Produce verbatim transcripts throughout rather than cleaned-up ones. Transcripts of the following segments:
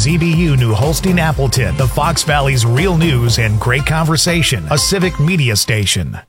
Z B U New Holstein Appleton, the Fox Valley's real news and great conversation, a civic media station.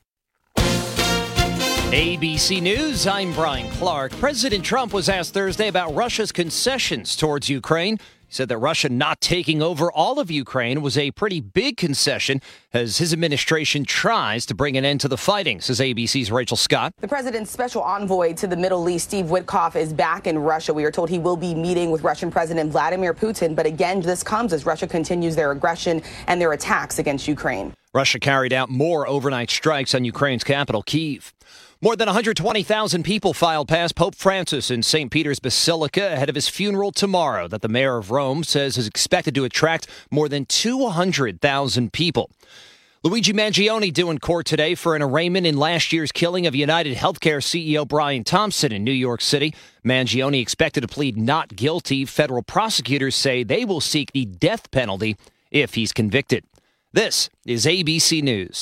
A B C News, I'm Brian Clark. President Trump was asked Thursday about Russia's concessions towards Ukraine. He said that Russia not taking over all of Ukraine was a pretty big concession as his administration tries to bring an end to the fighting, says A B C's Rachel Scott. The president's special envoy to the Middle East, Steve Witkoff, is back in Russia. We are told he will be meeting with Russian President Vladimir Putin. But again, this comes as Russia continues their aggression and their attacks against Ukraine. Russia carried out more overnight strikes on Ukraine's capital, Kyiv. More than one hundred twenty thousand people filed past Pope Francis in Saint Peter's Basilica ahead of his funeral tomorrow that the mayor of Rome says is expected to attract more than two hundred thousand people. Luigi Mangione due in court today for an arraignment in last year's killing of United Healthcare C E O Brian Thompson in New York City. Mangione expected to plead not guilty. Federal prosecutors say they will seek the death penalty if he's convicted. This is A B C News.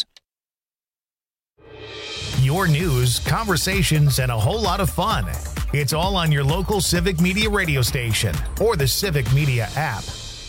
Your news, conversations, and a whole lot of fun. It's all on your local Civic Media radio station or the Civic Media app.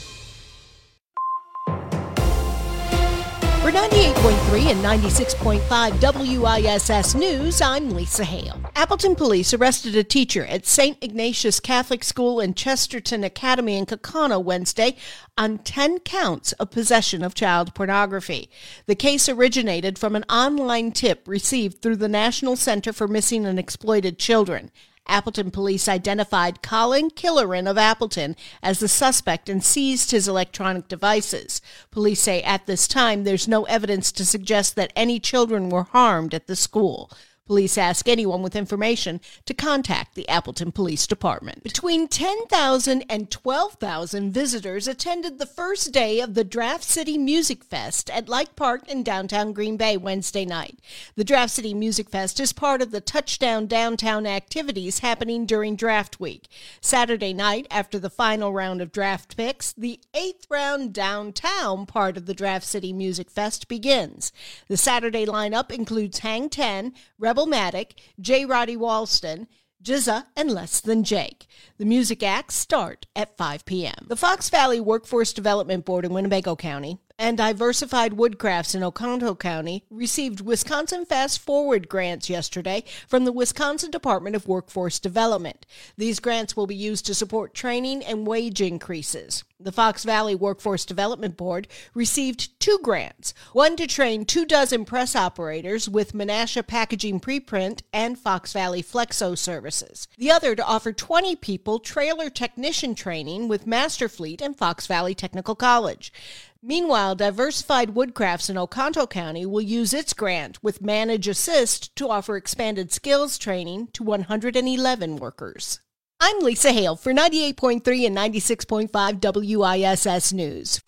For ninety-eight point three and ninety-six point five W I S S News, I'm Lisa Hale. Appleton police arrested a teacher at Saint Ignatius Catholic School and Chesterton Academy in Kaukauna Wednesday on ten counts of possession of child pornography. The case originated from an online tip received through the National Center for Missing and Exploited Children. Appleton police identified Colin Killeran of Appleton as the suspect and seized his electronic devices. Police say at this time there's no evidence to suggest that any children were harmed at the school. Police ask anyone with information to contact the Appleton Police Department. Between ten thousand and twelve thousand visitors attended the first day of the Draft City Music Fest at Light Park in downtown Green Bay Wednesday night. The Draft City Music Fest is part of the Touchdown Downtown activities happening during Draft Week. Saturday night, after the final round of draft picks, the eighth round downtown part of the Draft City Music Fest begins. The Saturday lineup includes Hang ten, Rebelmatic, J. Roddy Walston, Jizza, and Less Than Jake. The music acts start at five p.m. The Fox Valley Workforce Development Board in Winnebago County and Diversified Woodcrafts in Oconto County received Wisconsin Fast Forward grants yesterday from the Wisconsin Department of Workforce Development. These grants will be used to support training and wage increases. The Fox Valley Workforce Development Board received two grants, one to train two dozen press operators with Menasha Packaging Preprint and Fox Valley Flexo services. The other to offer twenty people trailer technician training with Masterfleet and Fox Valley Technical College. Meanwhile, Diversified Woodcrafts in Oconto County will use its grant with Manage Assist to offer expanded skills training to one hundred eleven workers. I'm Lisa Hale for ninety-eight point three and ninety-six point five W I S S News.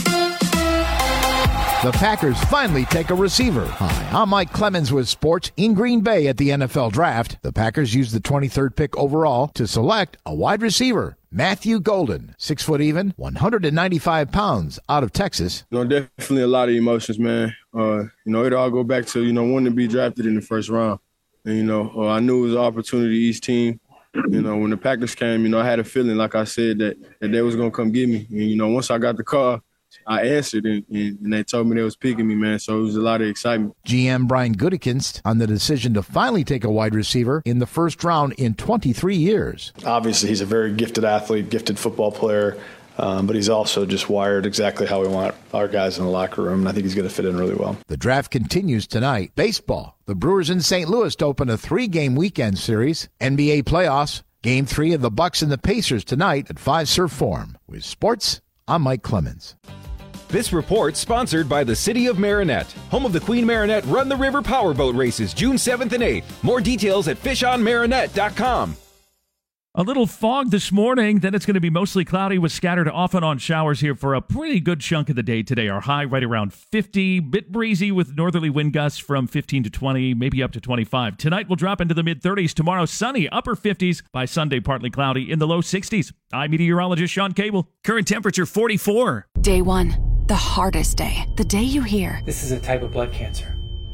The Packers finally take a receiver. Hi, I'm Mike Clemens with sports in Green Bay at the N F L Draft. The Packers used the twenty-third pick overall to select a wide receiver. Matthew Golden, six foot even, one hundred ninety-five pounds, out of Texas. You know, definitely a lot of emotions, man. Uh, you know, it all go back to, you know, wanting to be drafted in the first round. And, you know, uh, I knew it was an opportunity each team. You know, when the Packers came, you know, I had a feeling, like I said, that, that they was going to come get me. And, you know, once I got the call, I answered, and, and, and they told me they was picking me, man. So it was a lot of excitement. G M Brian Gutekunst on the decision to finally take a wide receiver in the first round in twenty-three years. Obviously, he's a very gifted athlete, gifted football player, um, but he's also just wired exactly how we want our guys in the locker room, and I think he's going to fit in really well. The draft continues tonight. Baseball. The Brewers in Saint Louis to open a three-game weekend series. N B A playoffs. Game three of the Bucks and the Pacers tonight at Fiserv Forum. With sports, I'm Mike Clemens. This report sponsored by the City of Marinette, home of the Queen Marinette Run the River Powerboat Races, June seventh and eighth. More details at fish on marinette dot com. A little fog this morning, then it's going to be mostly cloudy with scattered off and on showers here for a pretty good chunk of the day today. Our high right around fifty, bit breezy with northerly wind gusts from fifteen to twenty, maybe up to twenty-five. Tonight we'll drop into the mid-thirties. Tomorrow sunny, upper fifties. By Sunday, partly cloudy in the low sixties. I'm meteorologist Sean Cable. Current temperature forty-four. Day one, the hardest day. The day you hear, this is a type of blood cancer.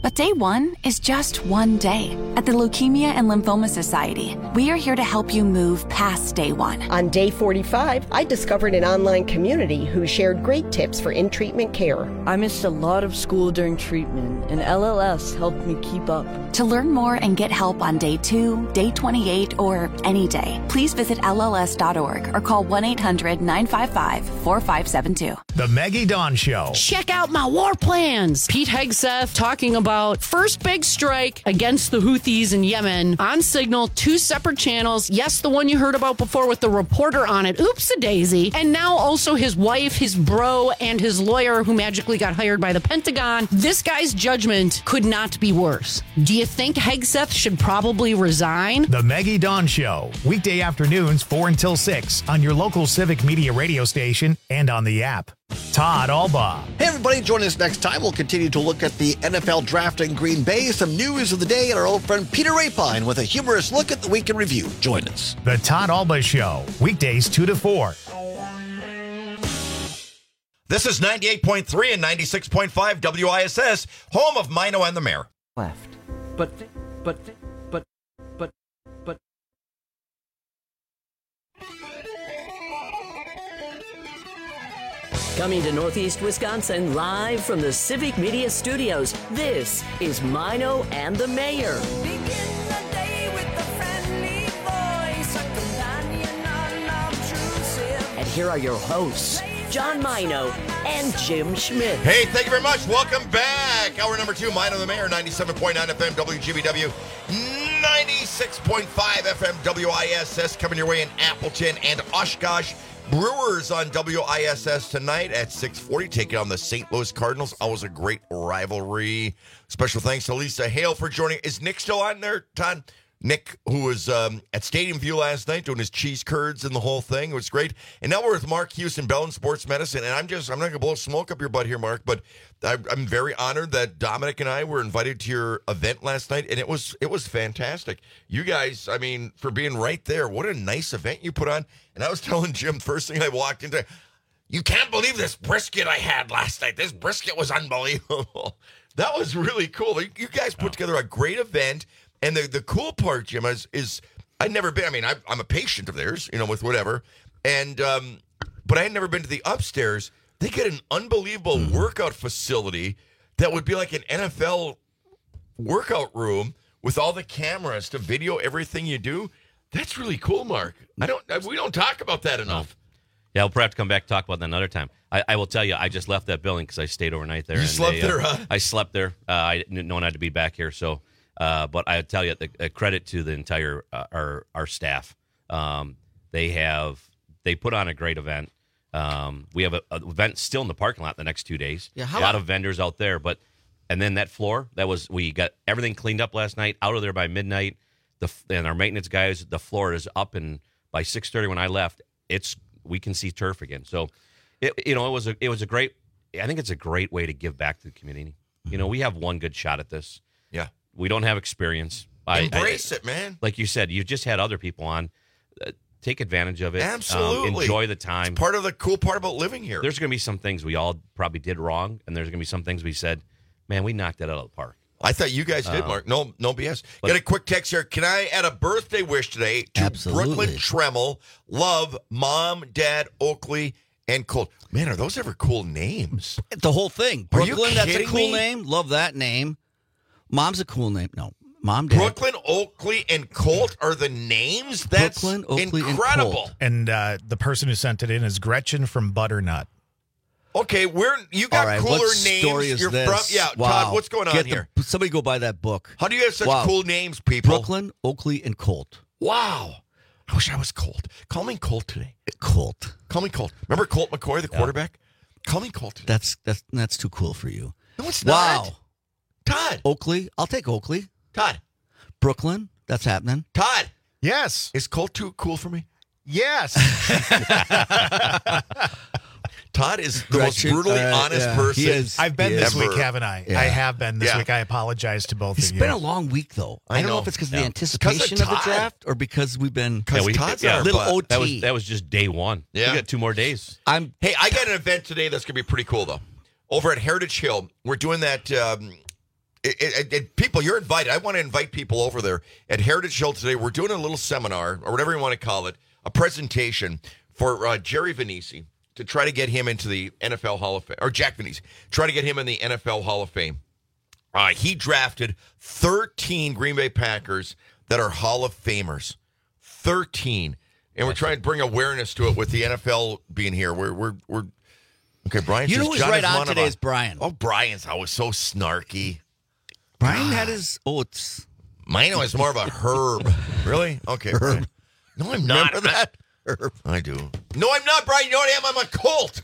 But day one is just one day. At the Leukemia and Lymphoma Society, we are here to help you move past day one. On day forty-five, I discovered an online community who shared great tips for in-treatment care. I missed a lot of school during treatment, and L L S helped me keep up. To learn more and get help on day two, day twenty-eight, or any day, please visit L L S dot org or call one eight hundred nine five five four five seven two. The Maggie Dawn Show. Check out my war plans. Pete Hegseth talking about first big strike against the Houthis in Yemen on Signal, two separate channels. Yes, the one you heard about before with the reporter on it. Oops-a-daisy. And now also his wife, his bro, and his lawyer who magically got hired by the Pentagon. This guy's judgment could not be worse. Do you think Hegseth should probably resign? The Maggie Dawn Show. Weekday afternoons, four until six on your local Civic Media radio station and on the app. Todd Albaugh. Hey, everybody. Join us next time. We'll continue to look at the N F L draft in Green Bay, some news of the day, and our old friend Peter Rapine with a humorous look at the week in review. Join us. The Todd Albaugh Show. Weekdays two to four. This is ninety-eight point three and ninety-six point five W I S S, home of Mino and the Mayor. Left. But, but, but, but, but. Coming to Northeast Wisconsin live from the Civic Media Studios, this is Mino and the Mayor. Begin the day with a friendly voice, a companion unobtrusive. And here are your hosts, John Mino and Jim Schmidt. Hey, thank you very much. Welcome back. Hour number two, Mino and the Mayor, ninety-seven point nine F M W G B W, ninety-six point five F M W I S S, coming your way in Appleton and Oshkosh. Brewers on W I S S tonight at six forty, taking on the Saint Louis Cardinals. Always a great rivalry. Special thanks to Lisa Hale for joining. Is Nick still on there, Todd? Nick, who was um, at Stadium View last night doing his cheese curds and the whole thing. It was great. And now we're with Mark Houston, Bell and Sports Medicine. And I'm just, I'm not going to blow smoke up your butt here, Mark, but I, I'm very honored that Dominic and I were invited to your event last night. And it was, it was fantastic. You guys, I mean, for being right there, what a nice event you put on. And I was telling Jim, first thing I walked into, you can't believe this brisket I had last night. This brisket was unbelievable. That was really cool. You guys put together a great event. And the, the cool part, Jim, is, is I'd never been, I mean, I, I'm a patient of theirs, you know, with whatever. And, um, but I had never been to the upstairs. They get an unbelievable mm. workout facility that would be like an N F L workout room with all the cameras to video everything you do. That's really cool, Mark. I don't, we don't talk about that enough. Yeah, we'll probably have to come back and talk about that another time. I, I will tell you, I just left that building because I stayed overnight there. You and slept they, there, uh, huh? I slept there. Uh, I didn't know I had to be back here, so... Uh, but I tell you, the uh, credit to the entire uh, our our staff. Um, they have they put on a great event. Um, we have an event still in the parking lot the next two days. Yeah, how a lot of vendors out there, but and then that floor that was we got everything cleaned up last night. Out of there by midnight. The and our maintenance guys, the floor is up, and by six thirty when I left, it's we can see turf again. So, it, you know, it was a it was a great. I think it's a great way to give back to the community. You know, we have one good shot at this. Yeah. We don't have experience. Embrace I, it, man. Like you said, you just had other people on. Uh, take advantage of it. Absolutely. Um, enjoy the time. It's part of the cool part about living here. There's going to be some things we all probably did wrong, and there's going to be some things we said, man, we knocked that out of the park. I thought you guys did, uh, Mark. No no B S. But, Got a quick text here. Can I add a birthday wish today to Absolutely. Brooklyn Tremmel, Love, Mom, Dad, Oakley, and Colt? Man, are those ever cool names? The whole thing. Are you Brooklyn, that's a kidding cool me? name. Love that name. Mom's a cool name. No, Mom, Dad. Brooklyn, Oakley, and Colt are the names? That's Brooklyn, Oakley, incredible. and Colt. And uh, the person who sent it in is Gretchen from Butternut. Okay, we're you got All right, cooler what names. story is You're this? from yeah, Wow. Todd. What's going on Get here? The, somebody go buy that book. How do you have such Wow. cool names, people? Brooklyn, Oakley, and Colt. Wow. I wish I was Colt. Call me Colt today. Colt. Call me Colt. Remember Colt McCoy, the Yeah. quarterback? Call me Colt today. That's that's that's too cool for you. No, it's Wow. not. Todd. Oakley, I'll take Oakley. Todd. Brooklyn, that's happening. Todd. Yes. Is Colt too cool for me? Yes. Todd is the Gretchen, most brutally uh, honest yeah, person. he is. I've been He this is. week, Ever. haven't I? Yeah. I have been this Yeah. week. I apologize to both It's of you. been a long week, though. I I don't know know. if it's because of Yeah. the anticipation of the Todd. draft or because we've been Because we- Todd's yeah, on our little butt. O T. That was that was just day one. Yeah. We got two more days. I'm Hey, I got an event today that's going to be pretty cool, though. Over at Heritage Hill, we're doing that um, it, it, it, people, you're invited. I want to invite people over there at Heritage Hill today. We're doing a little seminar, or whatever you want to call it, a presentation for uh, Jerry Venisi to try to get him into the N F L Hall of Fame, or Jack Venisi, try to get him in the N F L Hall of Fame. Uh, he drafted thirteen Green Bay Packers that are Hall of Famers. thirteen. And we're trying to bring awareness to it with the N F L being here. We're, we're, we're, okay, Brian. You know says who's John right on Ismanova. today is Brian. Oh, Brian's always so snarky. Brian had his oats. Mine was more of a herb. Really? Okay, Herb. Brian. No, I'm not. Remember that? Herb. I do. No, I'm not, Brian. You know what I am? I'm a Colt.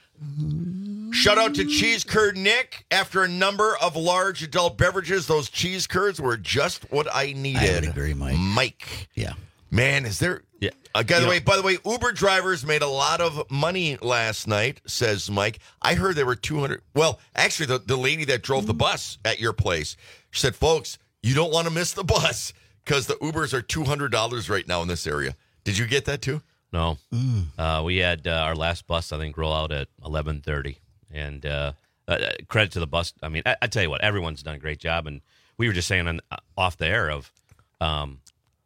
Shout out to Cheese Curd Nick. After a number of large adult beverages, those cheese curds were just what I needed. I would agree, Mike. Mike. Yeah. Man, is there... Yeah. Uh, by, the You way, know- by the way, Uber drivers made a lot of money last night, says Mike. I heard there were two hundred... Well, actually, the, the lady that drove the bus at your place, she said, folks, you don't want to miss the bus because the Ubers are two hundred dollars right now in this area. Did you get that too? No. Uh, we had uh, our last bus, I think, roll out at eleven thirty. And uh, uh, credit to the bus. I mean, I, I tell you what, everyone's done a great job. And we were just saying on, uh, off the air of um,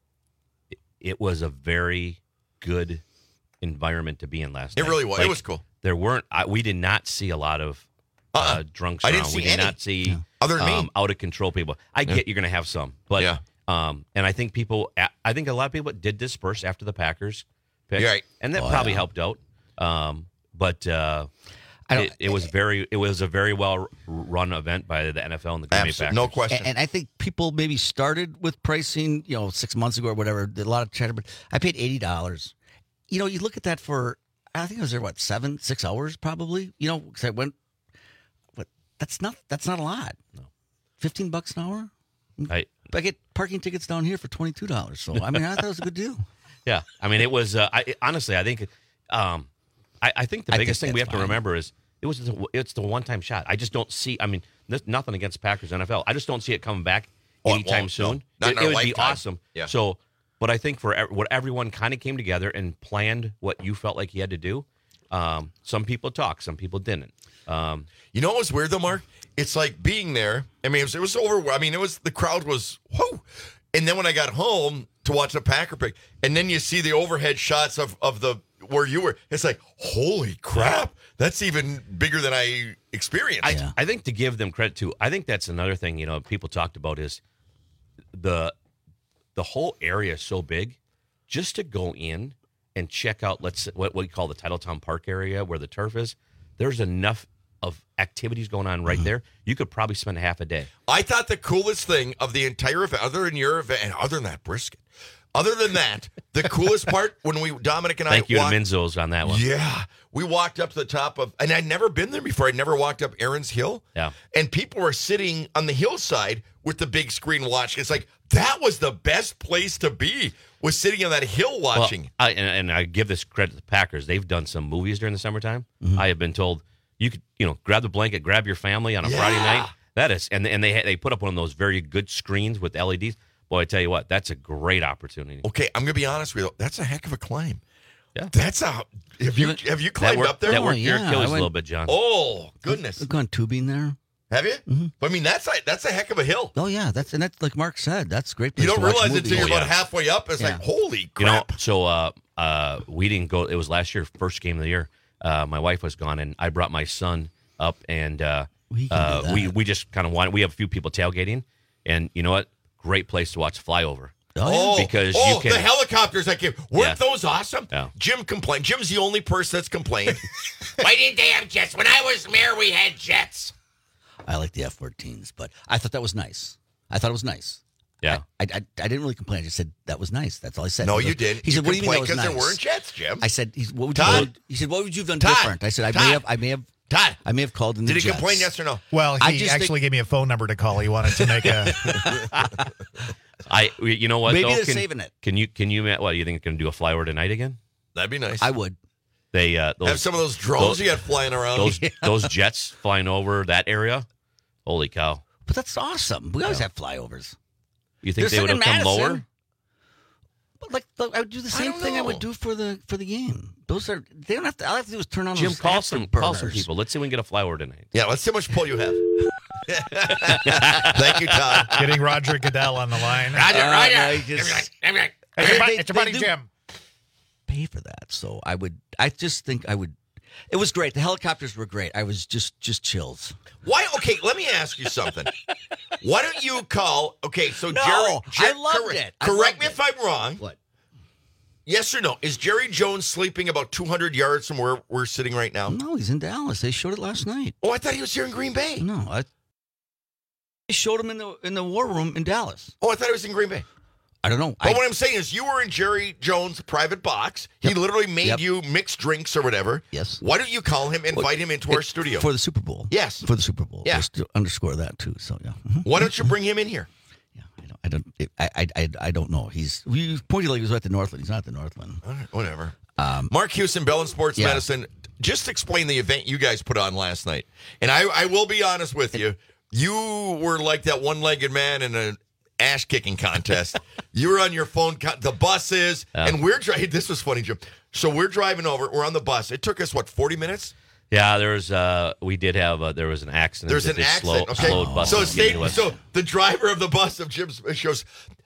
it, it was a very good environment to be in last It night. really was. It Like, was cool. There weren't, I, we did not see a lot of uh, Uh-uh. drunks I around. didn't see we did any. not see Other than me. um, out of control people. I Yeah. get you're going to have some. But, Yeah. um, and I think people, I think a lot of people did disperse after the Packers pick. Yeah, right. And that Oh, probably yeah. helped out. Um, but uh, I don't- it, it was very, it was a very well run event by the N F L and the Green Bay Absolutely. Packers. No question. And, and I think people maybe started with pricing, you know, six months ago or whatever. Did a lot of chatter, but I paid eighty dollars. You know, you look at that for, I think I was there, what, seven, six hours probably? You know, because I went, but that's not, that's not a lot. No. fifteen bucks an hour? I, I get parking tickets down here for twenty-two dollars. So, I mean, I thought it was a good deal. Yeah, I mean, it was. Uh, I honestly, I think, um, I, I think the I biggest think thing we have that's to fine. remember is it was the, it's the one time shot. I just don't see. I mean, there's nothing against Packers N F L. I just don't see it coming back Oh, it anytime won't. soon. No, not it in our it would lifetime. be awesome. Yeah. So, but I think for ev- what everyone kind of came together and planned what you felt like you had to do. Um, some people talked, some people didn't. Um, You know what was weird though, Mark? It's like being there. I mean, it was, it was over. I mean, it was the crowd was whoa. And then when I got home to watch the Packer pick, and then you see the overhead shots of of the where you were. It's like, holy crap, that's even bigger than I experienced. I, I think to give them credit too, I think that's another thing, you know, people talked about is the the whole area is so big. Just to go in and check out, let's what we call the Titletown Park area where the turf is. There's enough of activities going on right there. You could probably spend half a day. I thought the coolest thing of the entire event, other than your event, and other than that brisket, other than that, the coolest part when we Dominic and Thank I you walked, to Minzo's on that one. Yeah, we walked up to the top of, and I'd never been there before. I'd never walked up Aaron's Hill. Yeah. And people were sitting on the hillside with the big screen watching. It's like that was the best place to be. Was sitting on that hill watching. Well, I, and, and I give this credit to the Packers. They've done some movies during the summertime. I have been told you could, you know, grab the blanket, grab your family on a Yeah. Friday night. That is, and and they they put up one of those very good screens with L E Ds. Boy, I tell you what, that's a great opportunity. Okay, I'm gonna be honest with you. That's a heck of a climb. Yeah, that's a. Have you have you That climbed worked, up there? that worked your yeah, Achilles I a went- little bit, John. Oh goodness, I've gone tubing there. have you? But I mean, that's a, that's a heck of a hill. Oh yeah, that's and that's like Mark said. That's a great. Place You don't to watch realize it movies. until you're Oh, about yeah. halfway up. It's Yeah. like holy You know, crap. so uh, uh, we didn't go. It was last year, first game of the year. Uh, my wife was gone, and I brought my son up, and uh, We can uh, do that. we we just kind of wanted. We have a few people tailgating, and you know what? Great place to watch flyover. Oh, because oh, you can. the helicopters that came. Weren't Yeah. those awesome? Yeah. Jim complained. Jim's the only person that's complained. Why didn't they have jets? When I was mayor, we had jets. I like the F fourteens, but I thought that was nice. I thought it was nice. Yeah. I, I, I didn't really complain. I just said that was nice. That's all I said. No, He you goes- didn't. He You said, "What do you mean that was complained 'cause nice?" there weren't jets, Jim. I said, he's, "What would Todd? you?" He said, "What would you have done Todd? different?" I said, "I Todd? may have, I may have, Todd, I may have called in the did he jets." complain? Yes or no? Well, I he just actually think- gave me a phone number to call. He wanted to make a. I, you know what? Maybe though? they're can, saving it. Can you? Can you? What do you think? It's going to do a flyover tonight again? That'd be nice. I would. They uh, those, have some of those drones those- you got flying around. Those those jets flying over that area. Holy cow! But that's awesome. We always have flyovers. You think They're they would have sitting come in lower? Madison. But like, look, I would do the same thing I would do for the for the game. Those are they don't have to. All I have to do is turn on Jim, those call some, afterburners. call some people. Let's see if we can get a flower tonight. Yeah, let's see how much pull you have. Thank you, Todd. Getting Roger Goodell on the line. Roger, Uh, Roger. no, he just- It's They- your, buddy, they- it's your buddy they do Jim. Pay for that, so I would. I just think I would. It was great. The helicopters were great. I was just just chills. Why? Okay, let me ask you something. Why don't you call? Okay, so No, Jerry, I loved correct, it. I Correct loved me it. if I'm wrong. What? Yes or no? Is Jerry Jones sleeping about two hundred yards from where we're sitting right now? No, he's in Dallas. They showed it last night. Oh, I thought he was here in Green Bay. No, I. They showed him in the in the war room in Dallas. Oh, I thought he was in Green Bay. I don't know. But I, what I'm saying is, you were in Jerry Jones' private box. He Yep. literally made Yep. you mix drinks or whatever. Yes. Why don't you call him, invite him into our it- studio for the Super Bowl. Yes. for the Super Bowl. Yeah. Just to underscore that too. So yeah. Mhm. Why don't you bring him in here? I don't. I, I. I. I don't know. He's. We pointed like he was at the Northland. He's not at the Northland. All right, whatever. Um, Mark Houston, Bell and Sports Yeah. Medicine. Just explain the event you guys put on last night. And I, I will be honest with you. You were like that one-legged man in an ash kicking contest. You were on your phone. Co- the bus is, Yeah. and we're driving. This was funny, Jim. So we're driving over. We're on the bus. It took us what forty minutes. Yeah, there was. Uh, we did have. Uh, there was an accident. There's that an just accident. Slow, okay. Slowed buses so from getting to state, us. so the driver of the bus of Jim's goes,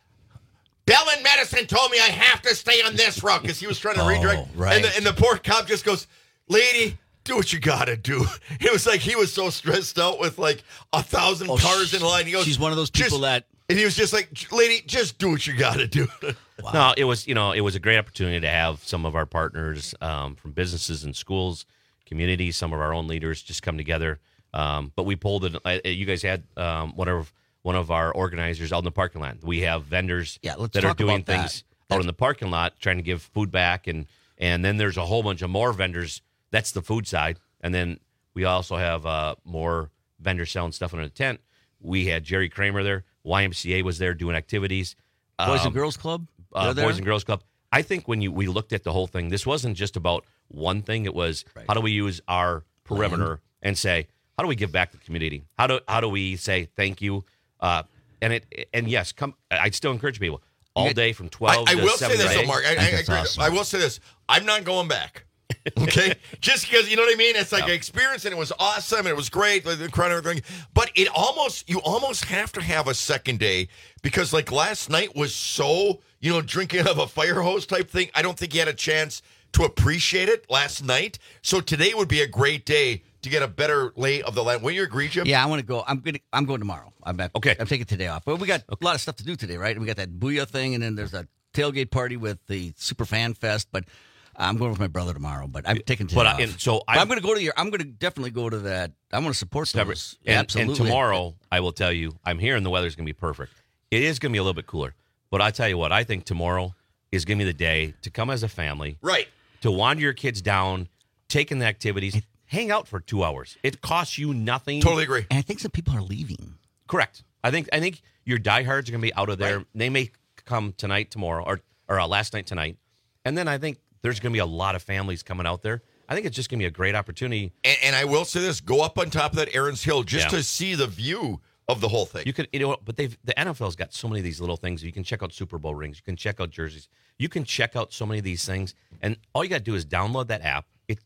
Bell and Medicine told me I have to stay on this route. because he was trying to Oh, redirect. right. And the, and the poor cop just goes, "Lady, do what you gotta do." It was like he was so stressed out with like a thousand Oh, cars she- in line. He goes, she's one of those people "Just-" that- And he was just like, "Lady, just do what you gotta do." No, it was. You know, it was a great opportunity to have some of our partners um, from businesses and schools, communities, some of our own leaders just come together. Um, but we pulled it. Uh, you guys had um, one of one of our organizers out in the parking lot. We have vendors Yeah, let's that are talk doing about that. things out in the parking lot, trying to give food back, and and then there's a whole bunch of more vendors. That's the food side, and then we also have uh, more vendors selling stuff in the tent. We had Jerry Kramer there. Y M C A was there doing activities. Boys Um, and Girls Club. uh, They're there? Boys and Girls Club. I think when you we looked at the whole thing, this wasn't just about one thing. It was Right. how do we use our perimeter and say how do we give back to the community? How do how do we say thank you? Uh, and it and yes, come. I'd still encourage people all You get- day from I, twelve. I to will say seven this, thirty. though, Mark. I, I, think I that's agree. awesome. I will say this. I'm not going back. Okay, just because you know what I mean. It's like Yeah. an experience, and it was awesome, and it was great, like, the crowd and everything. But it almost, you almost have to have a second day because, like last night was so, you know, drinking out of a fire hose type thing. I don't think you had a chance to appreciate it last night. So today would be a great day to get a better lay of the land. Will you agree, Jim? Yeah, I want to go. I'm gonna. I'm going tomorrow. I'm back. Okay. I'm taking today off. But we got a lot of stuff to do today, right? We got that Booyah thing, and then there's a tailgate party with the Super Fan Fest. But I'm going with my brother tomorrow. But I'm taking today But I- off. and so But I'm- I'm going to go to your. I'm going to definitely go to that. I'm going to support those. And, Absolutely. and tomorrow, I will tell you, I'm hearing the weather's going to be perfect. It is going to be a little bit cooler. But I tell you what, I think tomorrow is going to be the day to come as a family, Right. to wander your kids down, take in the activities, hang out for two hours. It costs you nothing. Totally agree. And I think some people are leaving. Correct. I think I think your diehards are going to be out of there. They may come tonight, tomorrow, or or uh, last night, tonight, and then I think there's going to be a lot of families coming out there. I think it's just going to be a great opportunity. And, and I will say this: go up on top of that Aaron's Hill just Yeah. to see the view of the whole thing. You could, you know, but they've the N F L's got so many of these little things. You can check out Super Bowl rings. You can check out jerseys. You can check out so many of these things, and all you got to do is download that app. It.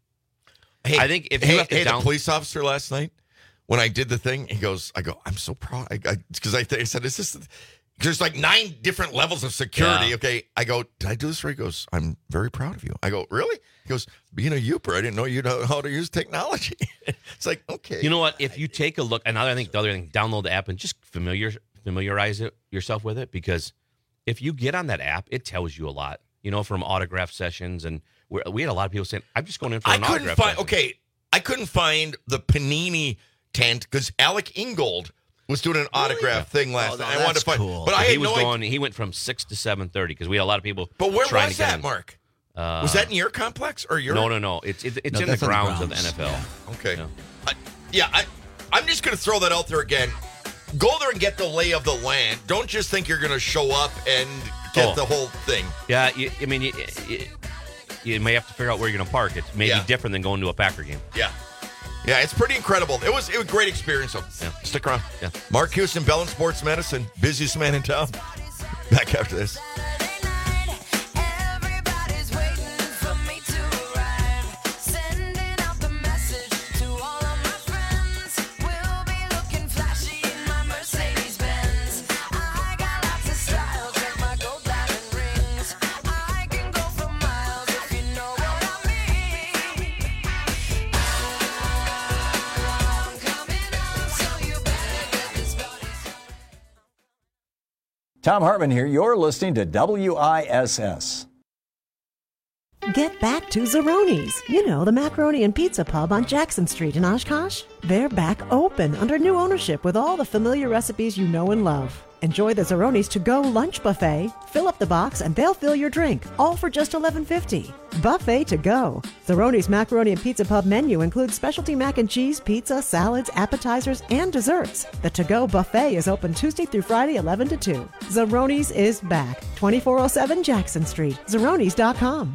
Hey, I think if hey, you have to hey, down- the police officer last night when I did the thing, he goes, "I go, I'm so proud," because I, I, I, th- I said, "Is this?" There's like nine different levels of security. Yeah. Okay, I go, "Did I do this right?" He goes, "I'm very proud of you." I go, "Really?" He goes, "Being a Youper, I didn't know you know how to use technology." It's like, okay, You know what? If you take a look, and I think the other thing, download the app and just familiar familiarize it yourself with it, because if you get on that app, it tells you a lot. You know, from autograph sessions, and we're, we had a lot of people saying, "I'm just going in for I an couldn't autograph." find. session." Okay, I couldn't find the Panini tent because Alec Ingold was doing an autograph thing last Oh, no, night. I wanted that's to find, cool. but I he had was no going. idea. He went from six to seven thirty because we had a lot of people. But where trying was to get that, in. Mark? Uh, Was that in your complex or your? No, no, no. It's it, it's No, in the that's on the grounds, of the grounds. N F L. Okay. Yeah. I, yeah, I, I'm just going to throw that out there again. Go there and get the lay of the land. Don't just think you're going to show up and get Oh. the whole thing. Yeah, you, I mean, you, you, you may have to figure out where you're going to park. It's maybe Yeah. different than going to a Packer game. Yeah. Yeah, it's pretty incredible. It was, it was a great experience. So Yeah. stick around. Yeah. Mark Houston, Bell and Sports Medicine, busiest man in town. Back after this. Tom Hartman here. You're listening to W I S S. Get back to Zeroni's. You know, the macaroni and pizza pub on Jackson Street in Oshkosh. They're back open under new ownership with all the familiar recipes you know and love. Enjoy the Zeroni's to-go lunch buffet. Fill up the box and they'll fill your drink, all for just eleven fifty. Buffet to go. Zeroni's Macaroni and Pizza Pub menu includes specialty mac and cheese, pizza, salads, appetizers, and desserts. The to-go buffet is open Tuesday through Friday, eleven to two. Zeroni's is back. twenty-four oh seven Jackson Street. Zeronis dot com.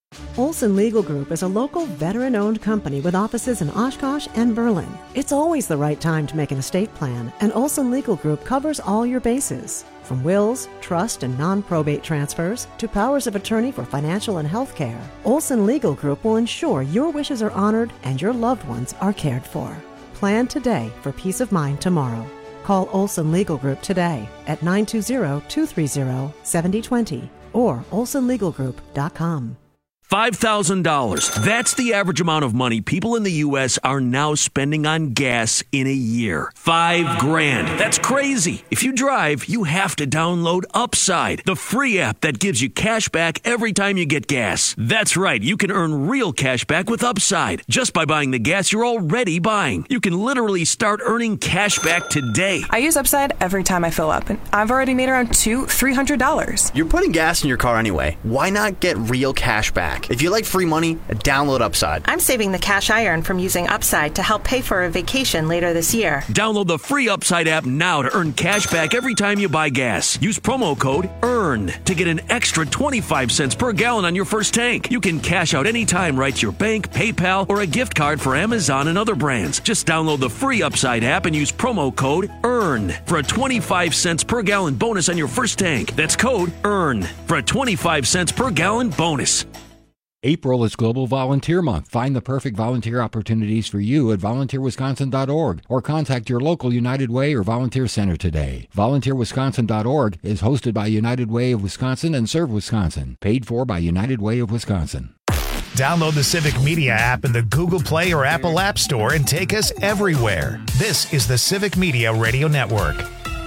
Olson Legal Group is a local veteran-owned company with offices in Oshkosh and Berlin. It's always the right time to make an estate plan, and Olson Legal Group covers all your bases. From wills, trust, and non-probate transfers to powers of attorney for financial and health care, Olson Legal Group will ensure your wishes are honored and your loved ones are cared for. Plan today for peace of mind tomorrow. Call Olson Legal Group today at nine two zero, two three zero, seven zero two zero or olson legal group dot com. five thousand dollars. That's the average amount of money people in the U S are now spending on gas in a year. Five grand. That's crazy. If you drive, you have to download Upside, the free app that gives you cash back every time you get gas. That's right. You can earn real cash back with Upside just by buying the gas you're already buying. You can literally start earning cash back today. I use Upside every time I fill up, and I've already made around two, three hundred dollars. You're putting gas in your car anyway. Why not get real cash back? If you like free money, download Upside. I'm saving the cash I earn from using Upside to help pay for a vacation later this year. Download the free Upside app now to earn cash back every time you buy gas. Use promo code EARN to get an extra twenty-five cents per gallon on your first tank. You can cash out anytime right to your bank, PayPal, or a gift card for Amazon and other brands. Just download the free Upside app and use promo code EARN for a twenty-five cents per gallon bonus on your first tank. That's code EARN for a twenty-five cents per gallon bonus. April is Global Volunteer Month. Find the perfect volunteer opportunities for you at volunteer wisconsin dot org or contact your local United Way or Volunteer Center today. volunteer wisconsin dot org is hosted by United Way of Wisconsin and Serve Wisconsin. Paid for by United Way of Wisconsin. Download the Civic Media app in the Google Play or Apple App Store and take us everywhere. This is the Civic Media Radio Network.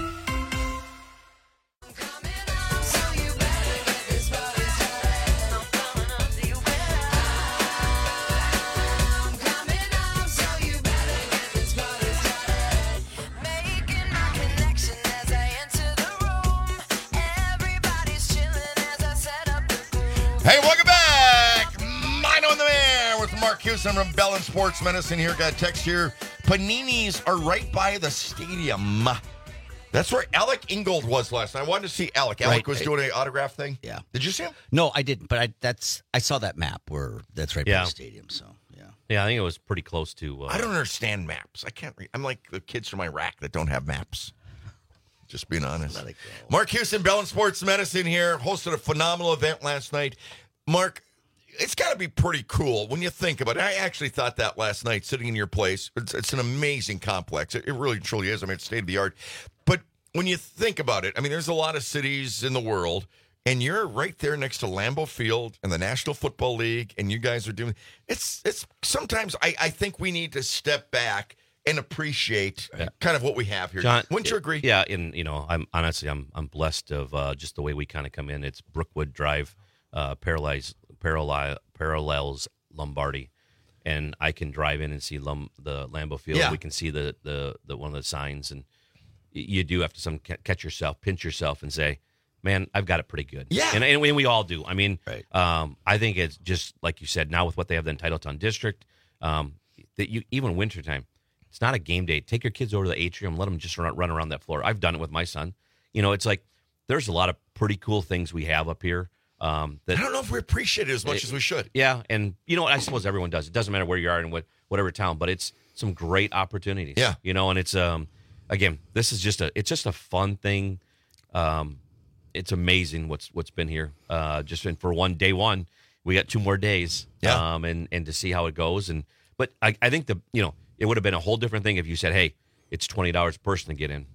Hey, welcome back. Mino and the Man with Mark Houston from Bell and Sports Medicine here. Got a text here. Paninis are right by the stadium. That's where Alec Ingold was last night. I wanted to see Alec. Alec Right. was doing an autograph thing. Yeah. Did you see him? No, I didn't. But I that's I saw that map where that's right Yeah. by the stadium. So yeah. Yeah, I think it was pretty close to. Uh, I don't understand maps. I can't read. I'm like the kids from Iraq that don't have maps. Just being honest. Mark Houston, Bell and Sports Medicine here, hosted a phenomenal event last night. Mark, it's got to be pretty cool when you think about it. I actually thought that last night, sitting in your place. It's, it's an amazing complex. It, it really, truly is. I mean, it's state of the art. But when you think about it, I mean, there's a lot of cities in the world, and you're right there next to Lambeau Field and the National Football League, and you guys are doing it's. It's sometimes I, I think we need to step back and appreciate Yeah. kind of what we have here. John, Wouldn't you agree? Yeah, and you know, I'm honestly, I'm I'm blessed of uh, just the way we kind of come in. It's Brookwood Drive, uh, parallels parallel parallels Lombardi, and I can drive in and see Lum, the Lambeau Field. Yeah. We can see the, the the one of the signs, and y- you do have to some ca- catch yourself, pinch yourself, and say, "Man, I've got it pretty good." Yeah, and and we, we all do. I mean, um, I think it's just like you said. Now with what they have the Entitleton District, um, that you even wintertime. It's not a game day. Take your kids over to the atrium, let them just run, run around that floor. I've done it with my son. You know, it's like there's a lot of pretty cool things we have up here. Um, that I don't know if we appreciate it as much it, as we should. Yeah, and you know what? I suppose everyone does. It doesn't matter where you are in what, whatever town, but it's some great opportunities. Yeah, you know, and it's um, again, this is just a it's just a fun thing. Um, it's amazing what's what's been here. Uh, just been for one day one, we got two more days. Yeah, um, and and to see how it goes, and but I I think the you know. It would have been a whole different thing if you said, hey, it's twenty dollars per person to get in.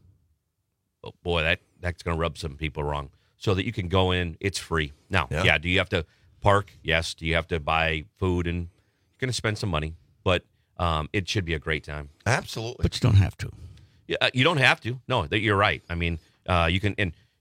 Oh, boy, that, that's going to rub some people wrong. So that you can go in, it's free. Now, Yeah. yeah, do you have to park? Yes. Do you have to buy food? And you're going to spend some money, but um, it should be a great time. Absolutely. But you don't have to. Yeah, uh, you don't have to. No, that you're right. I mean, uh, you can, and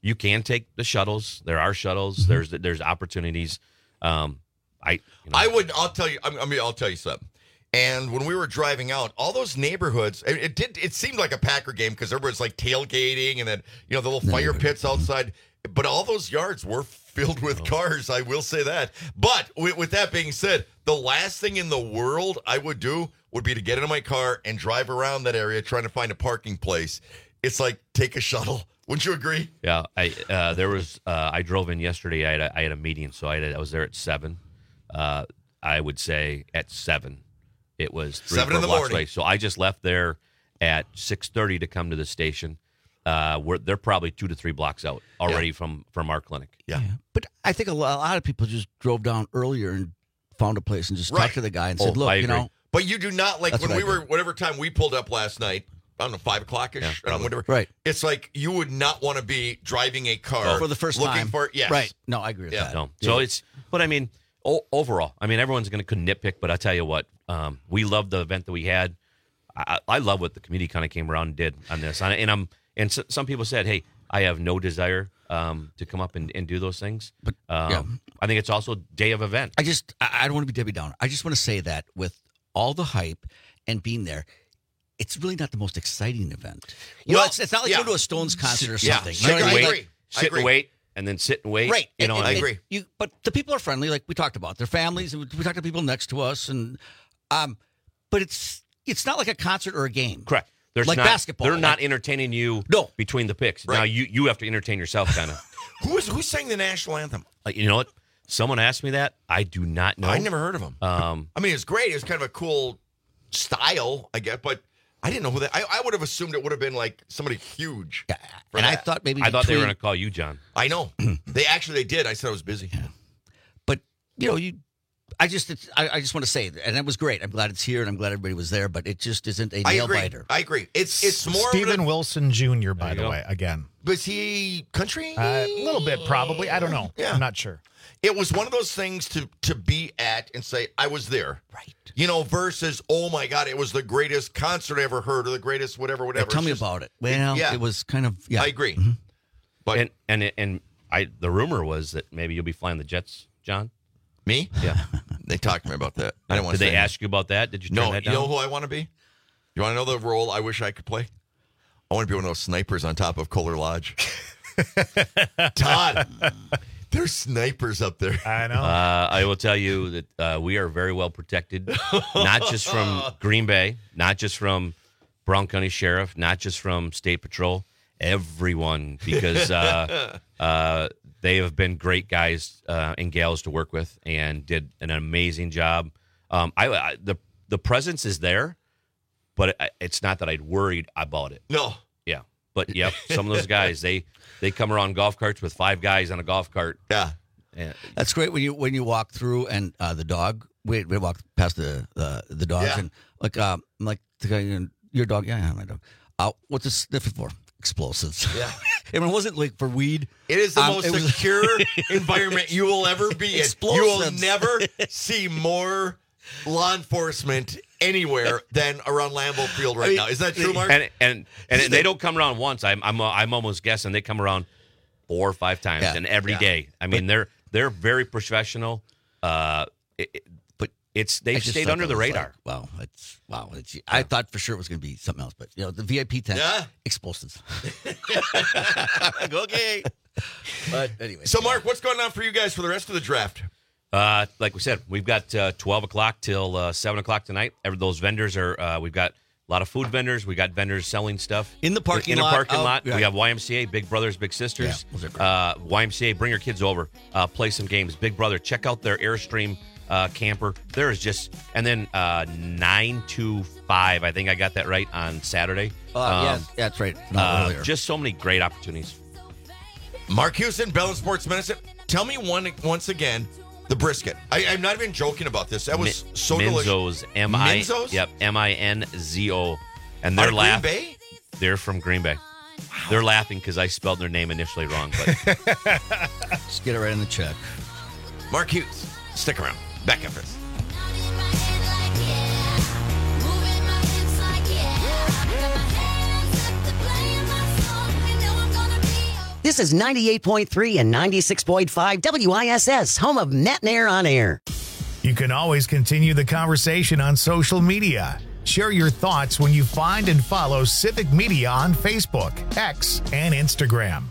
you can take the shuttles. There are shuttles. Mm-hmm. There's there's opportunities. Um, I you know, I would. I'll tell you. I mean, I'll tell you something. And when we were driving out, all those neighborhoods, it, it did. It seemed like a Packer game because everybody's like tailgating, and then you know the little fire pits outside. But all those yards were filled with cars. I will say that. But with, with that being said, the last thing in the world I would do would be to get into my car and drive around that area trying to find a parking place. It's like take a shuttle. Wouldn't you agree? Yeah, I uh, there was. Uh, I drove in yesterday. I had a, I had a meeting, so I, had a, I was there at seven. Uh, I would say at seven, it was three, seven four in the blocks morning. away. So I just left there at six thirty to come to the station. Uh, we're, they're probably two to three blocks out already Yeah. from from our clinic. Yeah. But I think a lot, a lot of people just drove down earlier and found a place and just Right. talked to the guy and Oh, said, "Look, I you agree. know." But you do not like That's when what we I were did. whatever time we pulled up last night. I don't know, five o'clock ish, Yeah, or probably. whatever. Right. It's like you would not want to be driving a car For the first looking time. for yes. Right. No, I agree with Yeah. that. No. So Yeah. it's, but I mean, o- overall, I mean, everyone's going to nitpick, but I tell you what, um, we love the event that we had. I, I love what the committee kind of came around and did on this. And I'm, and s- some people said, hey, I have no desire um, to come up and, and do those things. But um, yeah. I think it's also day of event. I just, I I don't want to be Debbie Downer. I just want to say that with all the hype and being there, it's really not the most exciting event. You know, Well, it's, it's not like yeah. going to a Stones concert or Yeah. something. I You know what agree. mean? I Like- agree. Sit and wait, and then sit and wait. Right. You know, And- I and- agree. and You, but the people are friendly, like we talked about. Their families, and we talked to people next to us, and um, but it's it's not like a concert or a game. Correct. There's like not, basketball. They're not Like- entertaining you No. between the picks. Right. Now you, you have to entertain yourself, kind of. Who is who sang the national anthem? Like, you know what? Someone asked me that. I do not know. I never heard of him. Um, I mean, it's great. It was kind of a cool style, I guess, but I didn't know who that. I, I would have assumed it would have been like somebody huge. Yeah, for and I that. thought maybe I thought they were between- going to call you, John. I know they actually they did. I said I was busy. But you know, you, I just, it's, I, I just want to say, and it was great. I'm glad it's here, and I'm glad everybody was there. But it just isn't a I nail agree. biter. I agree. It's it's more. Stephen of a, Wilson Junior, by you the go. way, again. was he country? A little bit, probably. I don't know. Yeah. I'm not sure. It was one of those things to to be at and say I was there. Right. You know, versus oh my god, it was the greatest concert I ever heard or the greatest whatever whatever. Yeah, tell It's me just- about it. Well, yeah. it was kind of. Yeah, I agree. Mm-hmm. But And and and I the rumor was that maybe you'll be flying the Jets, John. me? Yeah. They talked to me about that. I didn't want Did to they say ask you about that? Did you turn No, that you down? know who I want to be? You want to know the role I wish I could play? I want to be one of those snipers on top of Kohler Lodge. Todd, there's snipers up there. I know. Uh, I will tell you that uh, we are very well protected, not just from Green Bay, not just from Brown County Sheriff, not just from State Patrol, everyone, because uh, uh, they have been great guys uh, and gals to work with and did an amazing job. Um, I, I the the presence is there, but it, it's not that I'd worried about it. No. Yeah, but yep, some of those guys they they come around golf carts with five guys on a golf cart. Yeah. And That's great when you when you walk through and uh, the dog. We we walk past the uh, the dogs Yeah. and like um I'm like the guy, you know, your dog, yeah, yeah, my dog. Uh, what's this sniffing for? Explosives. Yeah. I mean, it wasn't like for weed. It is the Um, most it was- secure environment you will ever be in. You will Explosives. never see more law enforcement anywhere than around Lambeau Field right I mean, now. Is that true, Mark? and and and they don't come around once. I'm I'm I'm almost guessing they come around four or five times, Yeah. and every Yeah. day. I mean, they're they're very professional. Uh, it, it- but it's I they've just stayed thought under that the was radar. Like, wow, it's wow. It's, I thought for sure it was going to be something else, but you know, the V I P tent, Yeah. explosives. Like, okay. But anyway, So, Mark, what's going on for you guys for the rest of the draft? Uh, like we said, we've got uh, twelve o'clock till uh, seven o'clock tonight. Every, those vendors are. Uh, we've got a lot of food vendors. We got vendors selling stuff In the parking in, lot, a parking out- lot. right. We have Y M C A, Big Brothers Big Sisters. Yeah, those are great. uh, Y M C A, bring your kids over, uh, play some games. Big Brother, check out their Airstream uh, camper. There is just, and then uh, nine to five. I think I got that right on Saturday. Uh, Um, yes, yeah, that's right. No, uh, earlier. just so many great opportunities. Mark Houston, Bell and Sports Medicine. Tell me one once again the brisket. I, I'm not even joking about this. That was Mi- so delicious. Minzo's, M I Minzo's? Yep, M I N Z O, and Out they're of Green laughing. Bay? They're from Green Bay. They're laughing because I spelled their name initially wrong. But Just get it right in the check. Mark Hughes, stick around. Back after this. This is ninety-eight point three and ninety-six point five W I S S, home of Net and Air on Air. You can always continue the conversation on social media. Share your thoughts when you find and follow Civic Media on Facebook, X, and Instagram.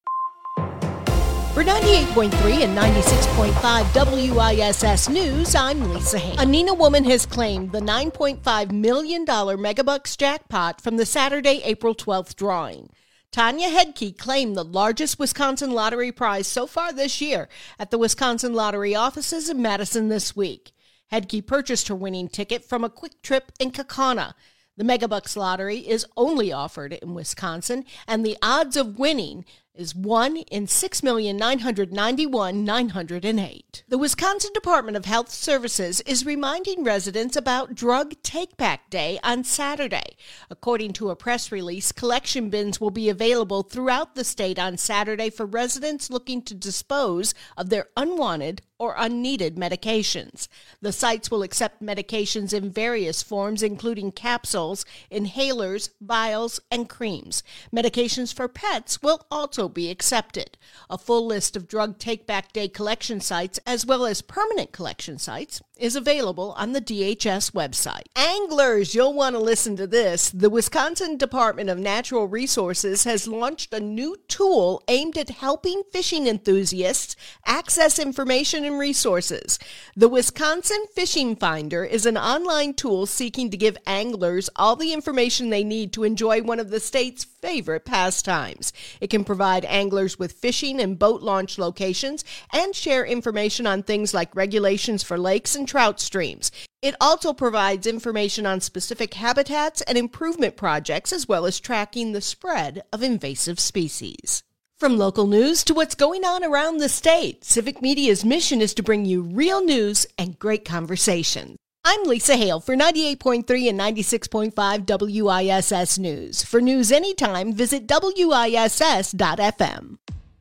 For ninety-eight point three and ninety-six point five W I S S News, I'm Lisa Hayes. A Neenah woman has claimed the nine point five million dollars Megabucks jackpot from the Saturday, April twelfth drawing. Tanya Hedke claimed the largest Wisconsin lottery prize so far this year at the Wisconsin Lottery offices in Madison this week. Hedke purchased her winning ticket from a Quick Trip in Kaukauna. The Megabucks lottery is only offered in Wisconsin, and the odds of winning is one in six million nine hundred ninety-one thousand nine hundred eight. The Wisconsin Department of Health Services is reminding residents about Drug Take-Back Day on Saturday. According to a press release, collection bins will be available throughout the state on Saturday for residents looking to dispose of their unwanted or unneeded medications. The sites will accept medications in various forms, including capsules, inhalers, vials, and creams. Medications for pets will also be accepted. A full list of Drug Take-Back Day collection sites, as well as permanent collection sites, is available on the D H S website. Anglers, you'll want to listen to this. The Wisconsin Department of Natural Resources has launched a new tool aimed at helping fishing enthusiasts access information and resources. The Wisconsin Fishing Finder is an online tool seeking to give anglers all the information they need to enjoy one of the state's favorite pastimes. It can provide anglers with fishing and boat launch locations and share information on things like regulations for lakes and trout streams. It also provides information on specific habitats and improvement projects, as well as tracking the spread of invasive species. From local news to what's going on around the state, Civic Media's mission is to bring you real news and great conversation. I'm Lisa Hale for ninety-eight point three and ninety-six point five W I S S News. For news anytime, visit W I S S dot F M.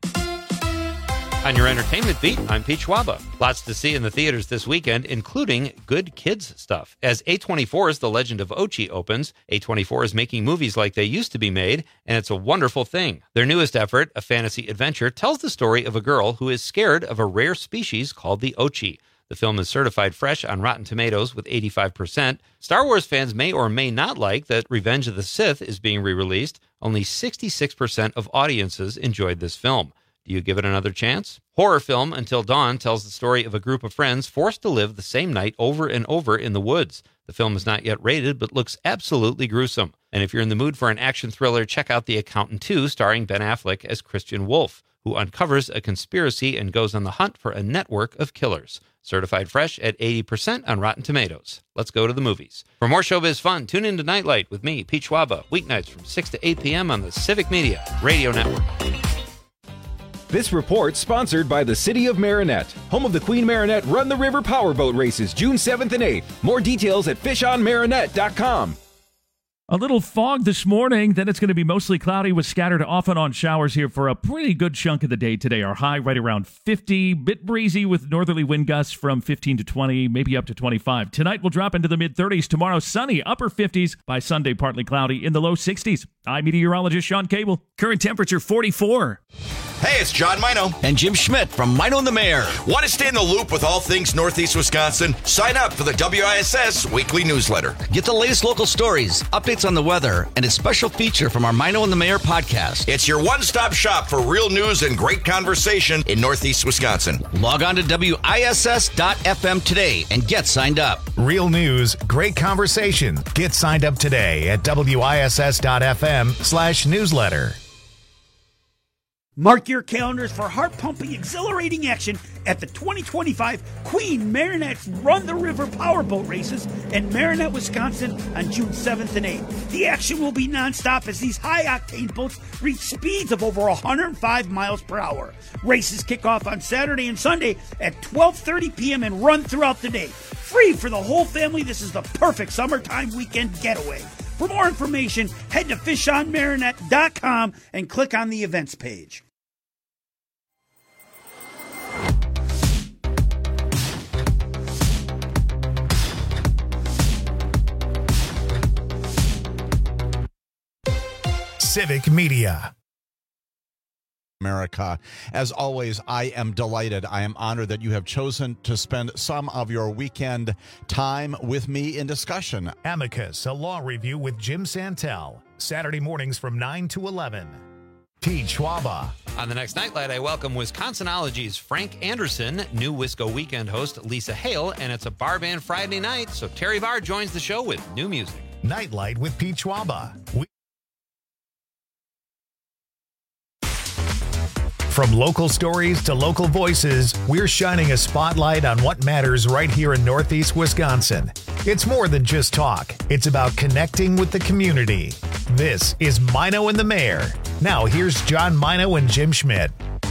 On your entertainment beat, I'm Pete Schwaba. Lots to see in the theaters this weekend, including good kids stuff. As A twenty-four's The Legend of Ochi opens, A twenty-four is making movies like they used to be made, and it's a wonderful thing. Their newest effort, a fantasy adventure, tells the story of a girl who is scared of a rare species called the Ochi. The film is certified fresh on Rotten Tomatoes with eighty-five percent. Star Wars fans may or may not like that Revenge of the Sith is being re-released. Only sixty-six percent of audiences enjoyed this film. Do you give it another chance? Horror film Until Dawn tells the story of a group of friends forced to live the same night over and over in the woods. The film is not yet rated, but looks absolutely gruesome. And if you're in the mood for an action thriller, check out The Accountant two, starring Ben Affleck as Christian Wolf, who uncovers a conspiracy and goes on the hunt for a network of killers. Certified fresh at eighty percent on Rotten Tomatoes. Let's go to the movies. For more showbiz fun, tune in to Nightlight with me, Pete Schwaba, weeknights from six to eight p.m. on the Civic Media Radio Network. This report sponsored by the City of Marinette, home of the Queen Marinette Run the River Powerboat Races, June seventh and eighth. More details at fish on marinette dot com. A little fog this morning, then it's going to be mostly cloudy with scattered off and on showers here for a pretty good chunk of the day today. Our high right around fifty, bit breezy with northerly wind gusts from fifteen to twenty, maybe up to twenty-five. Tonight we'll drop into the mid-thirties. Tomorrow sunny, upper fifties. By Sunday partly cloudy in the low sixties. I'm meteorologist Sean Cable. Current temperature forty-four. Hey, it's John Mino. And Jim Schmidt from Mino and the Mayor. Want to stay in the loop with all things Northeast Wisconsin? Sign up for the W I S S weekly newsletter. Get the latest local stories, updates on the weather, and a special feature from our Mino and the Mayor podcast. It's your one-stop shop for real news and great conversation in Northeast Wisconsin. Log on to W I S S dot F M today and get signed up. Real news, great conversation. Get signed up today at W I S S dot F M slash newsletter. Mark your calendars for heart-pumping, exhilarating action at the twenty twenty-five Queen Marinette's Run the River Powerboat Races in Marinette, Wisconsin on June seventh and eighth. The action will be nonstop as these high-octane boats reach speeds of over one hundred five miles per hour. Races kick off on Saturday and Sunday at twelve thirty p.m. and run throughout the day. Free for the whole family, this is the perfect summertime weekend getaway. For more information, head to fish on marinette dot com and click on the events page. Civic Media. America. As always, I am delighted. I am honored that you have chosen to spend some of your weekend time with me in discussion. Amicus, a law review with Jim Santel. Saturday mornings from nine to eleven. Pete Schwaba. On the next Nightlight, I welcome Wisconsinology's Frank Anderson, new Wisco Weekend host Lisa Hale, and it's a bar band Friday night, so Terry Barr joins the show with new music. Nightlight with Pete Schwaba. We- From local stories to local voices, we're shining a spotlight on what matters right here in Northeast Wisconsin. It's more than just talk. It's about connecting with the community. This is Mino and the Mayor. Now here's John Mino and Jim Schmidt.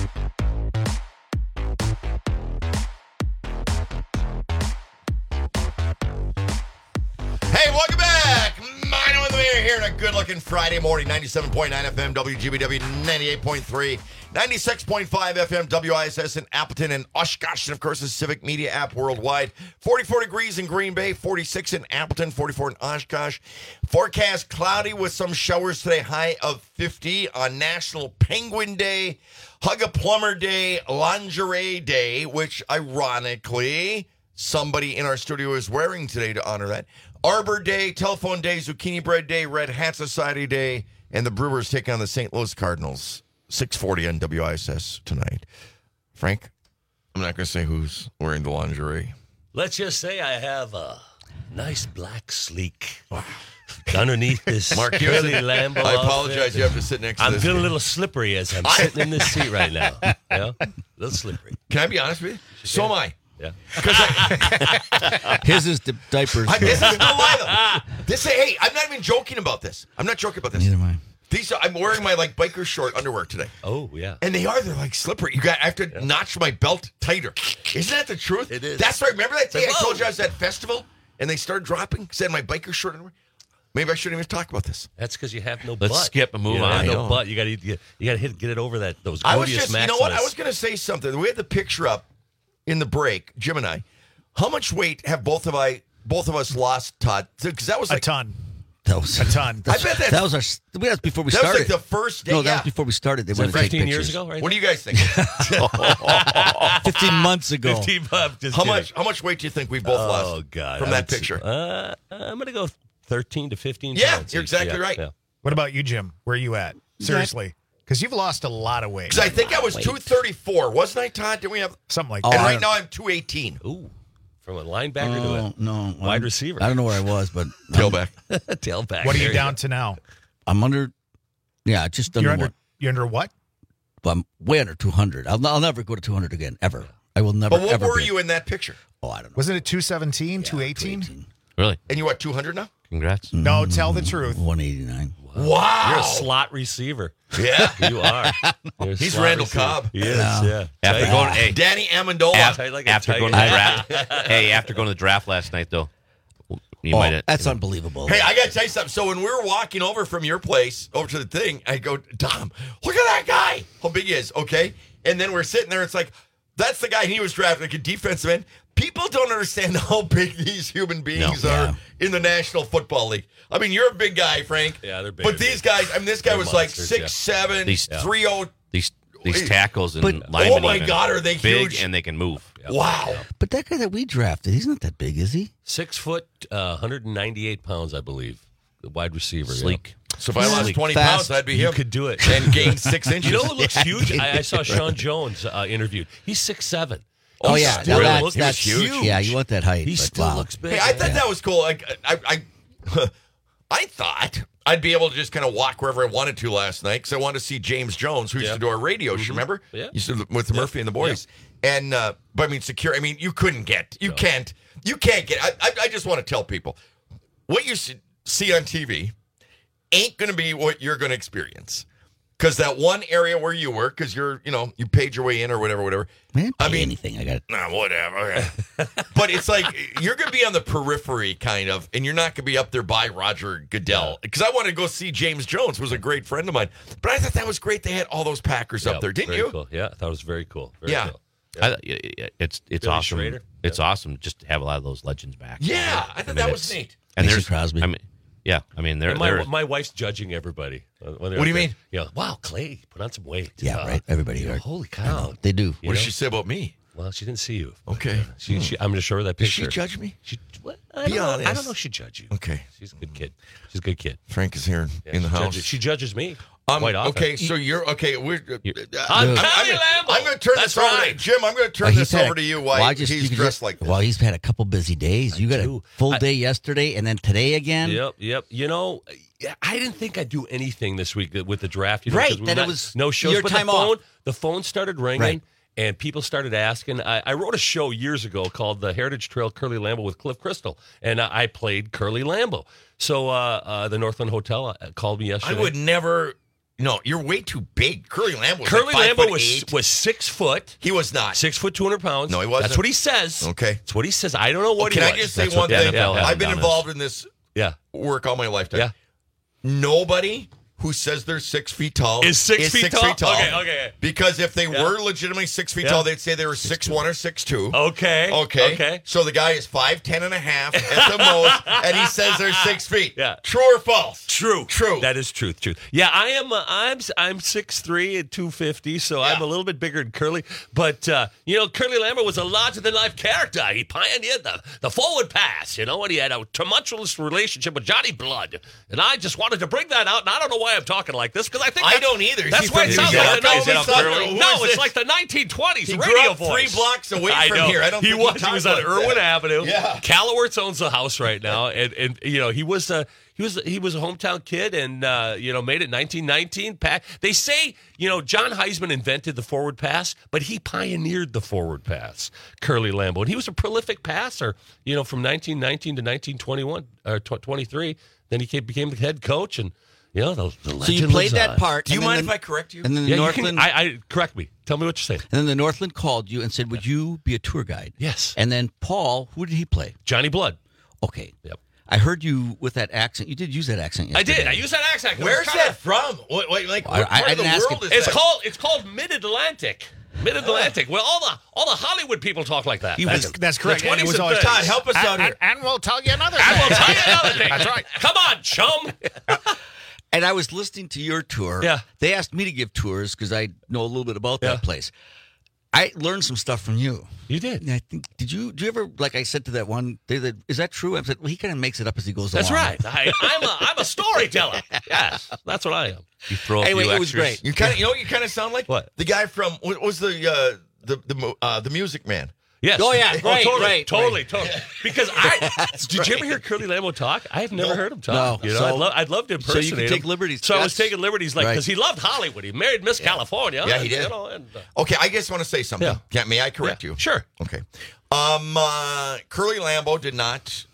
Hey, welcome back. Mino and the Mayor here on a good-looking Friday morning. ninety-seven point nine F M, W G B W, ninety-eight point three, ninety-six point five F M, W I S S in Appleton and Oshkosh, and of course the Civic Media app worldwide. forty-four degrees in Green Bay, forty-six in Appleton, forty-four in Oshkosh. Forecast cloudy with some showers today, high of fifty on National Penguin Day, Hug a Plumber Day, Lingerie Day, which ironically somebody in our studio is wearing today to honor that. Arbor Day, Telephone Day, Zucchini Bread Day, Red Hat Society Day, and the Brewers take on the Saint Louis Cardinals. six forty on W I S S tonight. Frank, I'm not going to say who's wearing the lingerie. Let's just say I have a nice black sleek underneath this Mark, you Kelly have to- Lambeau I apologize, outfit. you have to sit next to I'm this feeling a guy. little slippery as I'm sitting in this seat right now. Yeah, a little slippery. Can I be honest with you? So am I. Yeah. His is the diapers. I, this is no lie, though. This, hey, I'm not even joking about this. I'm not joking about this. Neither am I. These are, I'm wearing my like biker short underwear today. Oh, yeah. And they are, they're like slippery. You got, I have to yeah. notch my belt tighter. Isn't that the truth? It is. That's right. Remember that day Like, I told you I was at festival and they started dropping? Because I had my biker short underwear. Maybe I shouldn't even talk about this. That's because you have no Let's butt. skip and move you know, on. You have I no know. butt. You got to you got to hit get it over that those I was gluteus just, maximus. you know what? I was going to say something. We had the picture up in the break, Jim and I. How much weight have both of I, both of us lost, Todd? Because that was like a ton. That was a ton. I bet that's, that was our. That was before we that started. was like the first day. No, that yeah. was before we started. They Was wanted that to take fifteen years pictures. ago, right? What do you guys think? Fifteen months ago. fifteen months. Just how kidding. much? How much weight do you think we both Oh lost God! from I that would picture? say- Uh, I'm going to go thirteen to fifteen. Yeah, pounds you're each. exactly Yeah, right. yeah. What about you, Jim? Where are you at? Seriously. Because you've lost a lot of weight. Because I think I was two thirty-four, wasn't I, Todd? Didn't we have something like Oh, that? And I right don't- now I'm two eighteen. Ooh, from a linebacker Oh, to a no, wide I'm- receiver. I don't know where I was, but Tailback. tailback. What are There you down to now? I'm under. Yeah, just under You're under. one. You're under what? But I'm way under two hundred. I'll, I'll never go to two hundred again, ever. I will never. But what ever were be. you in that picture? Oh, I don't know. Wasn't it two seventeen, two eighteen? Really? And you what, two hundred now? Congrats. No, tell the truth. one eighty-nine. Wow. You're a slot receiver. Yeah. You are. You're a He's slot Randall receiver. Cobb. He is, Yeah. yeah. After Tight. going, hey, Danny Amendola. after, Tight like a after tight going to the end. draft, hey, after going to the draft last night, though, you Oh, might have. that's unbelievable. Hey, I got to tell you something. So when we were walking over from your place over to the thing, I go, Dom, look at that guy. How big he is, okay? And then we're sitting there. It's like, that's the guy he was drafted, like a defensive end. People don't understand how big these human beings No. are Yeah. in the National Football League. I mean, you're a big guy, Frank. Yeah, they're big. But these guys, I mean, this guy They're was like monsters, six yeah. seven, These- three oh. these these tackles and But- linemen. oh my even, God, are they big huge? and they can move. Wow. But that guy that we drafted, he's not that big, is he? Six foot, uh, one hundred ninety-eight pounds, I believe. The wide receiver. Sleek. So if I lost Sleek. twenty Fast. pounds, that'd be You him. could do it. And gain six inches. You know what looks Yeah, huge? I, I saw right. Sean Jones uh, interviewed. He's six seven. Oh, He yeah. still Now looks that's, that's huge. Yeah, you want that height. He but still wow. looks big. Hey, I thought yeah. that was cool. Like, I, I, I thought I'd be able to just kind of walk wherever I wanted to last night because I wanted to see James Jones, who used Yeah. to do our radio show. Remember? Yeah. Used to with Murphy and the boys. And uh, but I mean, secure. I mean, you couldn't get. You can't. You can't get. I, I, I just want to tell people what you s- see on T V ain't going to be what you're going to experience. Because that one area where you work, because you're, you know, you paid your way in or whatever, whatever. Man, I pay mean, anything. I got it. Nah, whatever. Okay. But it's like you're going to be on the periphery, kind of, and you're not going to be up there by Roger Goodell. Because I wanted to go see James Jones, who was a great friend of mine. But I thought that was great. They had all those Packers Yeah, up there, didn't very you? Cool. Yeah, I thought it was very cool. Very Yeah. cool. I, it's it's Billy awesome. Schrader? It's awesome just to have a lot of those legends back. Yeah, I thought mean, that was it's- neat. And Mason there's Crosby. I mean, Yeah, I mean, they're, And my, they're my wife's judging everybody. uh, when they're What do you out there. mean? You know, wow, Clay, put on some weight. Yeah, Uh, right. Everybody. you know, are- holy cow. They do. You What did know? she say about me? Well, she didn't see you. Okay. She, she, I'm going to show her that Did picture. she judge me? She, what? I Be don't know. honest. I don't know if she judge you. Okay. She's a good kid. She's a good kid. Frank is here Yeah, in the she house. Judges, she judges me Um, quite often. okay, so you're okay. We're. Uh, I'm I'm, Tommy I'm, gonna- Lambo. I'm going to turn That's this over to right. Jim. I'm going to turn Well, this he's had over a- to you. Why well, I just- he's you could dressed just- like this? Well, he's had a couple busy days. You got a do. full I- day yesterday, and then today again. Yep, yep. You know, yeah, I didn't think I'd do anything this week with the draft. You know, Right, 'cause we that it met- was no shows. your but time the phone, off. the phone started ringing. Right. And people started asking. I, I wrote a show years ago called The Heritage Trail Curly Lambeau with Cliff Crystal, and uh, I played Curly Lambeau. So uh, uh, the Northland Hotel uh, called me yesterday. I would never. No, you're way too big. Curly Lambeau was Curly like five Lambeau foot was eight. was six foot. He was not six foot, two hundred pounds. No, he wasn't. That's what he says. Okay, that's what he says. I don't know what Can he I was. just say That's one what the thing? N F L has I've been done involved is- in this Yeah. work all my lifetime. Yeah. Nobody who says they're six feet tall Is six feet tall? Okay, okay. Because if they Yeah. were legitimately six feet Yeah. tall, they'd say they were six one or six two. Okay. Okay. Okay. So the guy is five ten and a half at the most, and he says they're six feet. Yeah. True or false? True. True. That is truth. Truth. Yeah, I am. Uh, I'm. I'm six three and two fifty, so I'm a little bit bigger than Curly. But uh, you know, Curly Lambeau was a larger than life character. He pioneered the the forward pass. You know, and he had a tumultuous relationship with Johnny Blood. And I just wanted to bring that out. And I don't know why I'm talking like this because I think I that's- don't either. Is That's he why from it New sounds York? like no, Is he it's from- not- who no, is it's this? like the nineteen twenties He radio grew up voice. three blocks away I from know. here. I don't he think he was. He talks was on like Irwin that. Avenue. Yeah. Calawerts owns the house right now, and and you know he was a he was he was a hometown kid, and uh, you know made it nineteen nineteen. Pack. They say you know John Heisman invented the forward pass, but he pioneered the forward pass. Curly Lambeau, and he was a prolific passer. You know from nineteen nineteen to nineteen twenty-one or twenty-three. Then he came, became the head coach, and you know the, the legend So you played lives that on. part. Do you and mind then if I correct you? And then the Yeah, you Northland. can, I, I correct me. Tell me what you're saying. and then the Northland called you and said, "Would you be a tour guide?" Yes. And then Paul, who did he play? Johnny Blood. Okay. Yep. I heard you with that accent. You did use that accent I yesterday. did. I used that accent. It was Where's kinda- that from? Wait, wait, like, I- what I part of the didn't ask world him. is It's that? called it's called Mid Atlantic. Mid Atlantic. Well, all the all the Hollywood people talk like that. He That's, was- That's correct. The And it twenties was and always, thirties. Todd, help us out and, here. and we'll tell you another I thing. will tell you another thing. That's right. Come on, chum. And I was listening to your tour. Yeah. They asked me to give tours because I know a little bit about Yeah. that place. I learned some stuff from you. You did. I think. Did you? Do you ever? Like I said to that one, they, they, is that true? I said, well, he kind of makes it up as he goes That's along. right. I, I'm a I'm a storyteller. Yes, that's what I am. You throw a Anyway, few it was extras. great. You kind of, you know, what you kind of sound like What? the guy from what was the uh, the the mo- uh, the Music Man. Yes. Oh, yeah. Right, totally, right, totally, right. totally. Because I did right. you ever hear Curly Lambeau talk? I have never No. heard him talk. No. You know, So- I'd, love, I'd love to so you impersonate can take him. liberties. So I was That's- taking liberties, like right. because he loved Hollywood. He married Miss California. Yeah, he and, did. You know, and, uh, Okay, I just want to say something. Yeah. Yeah, may I correct yeah. you? Sure. Okay. Um, uh, Curly Lambeau did not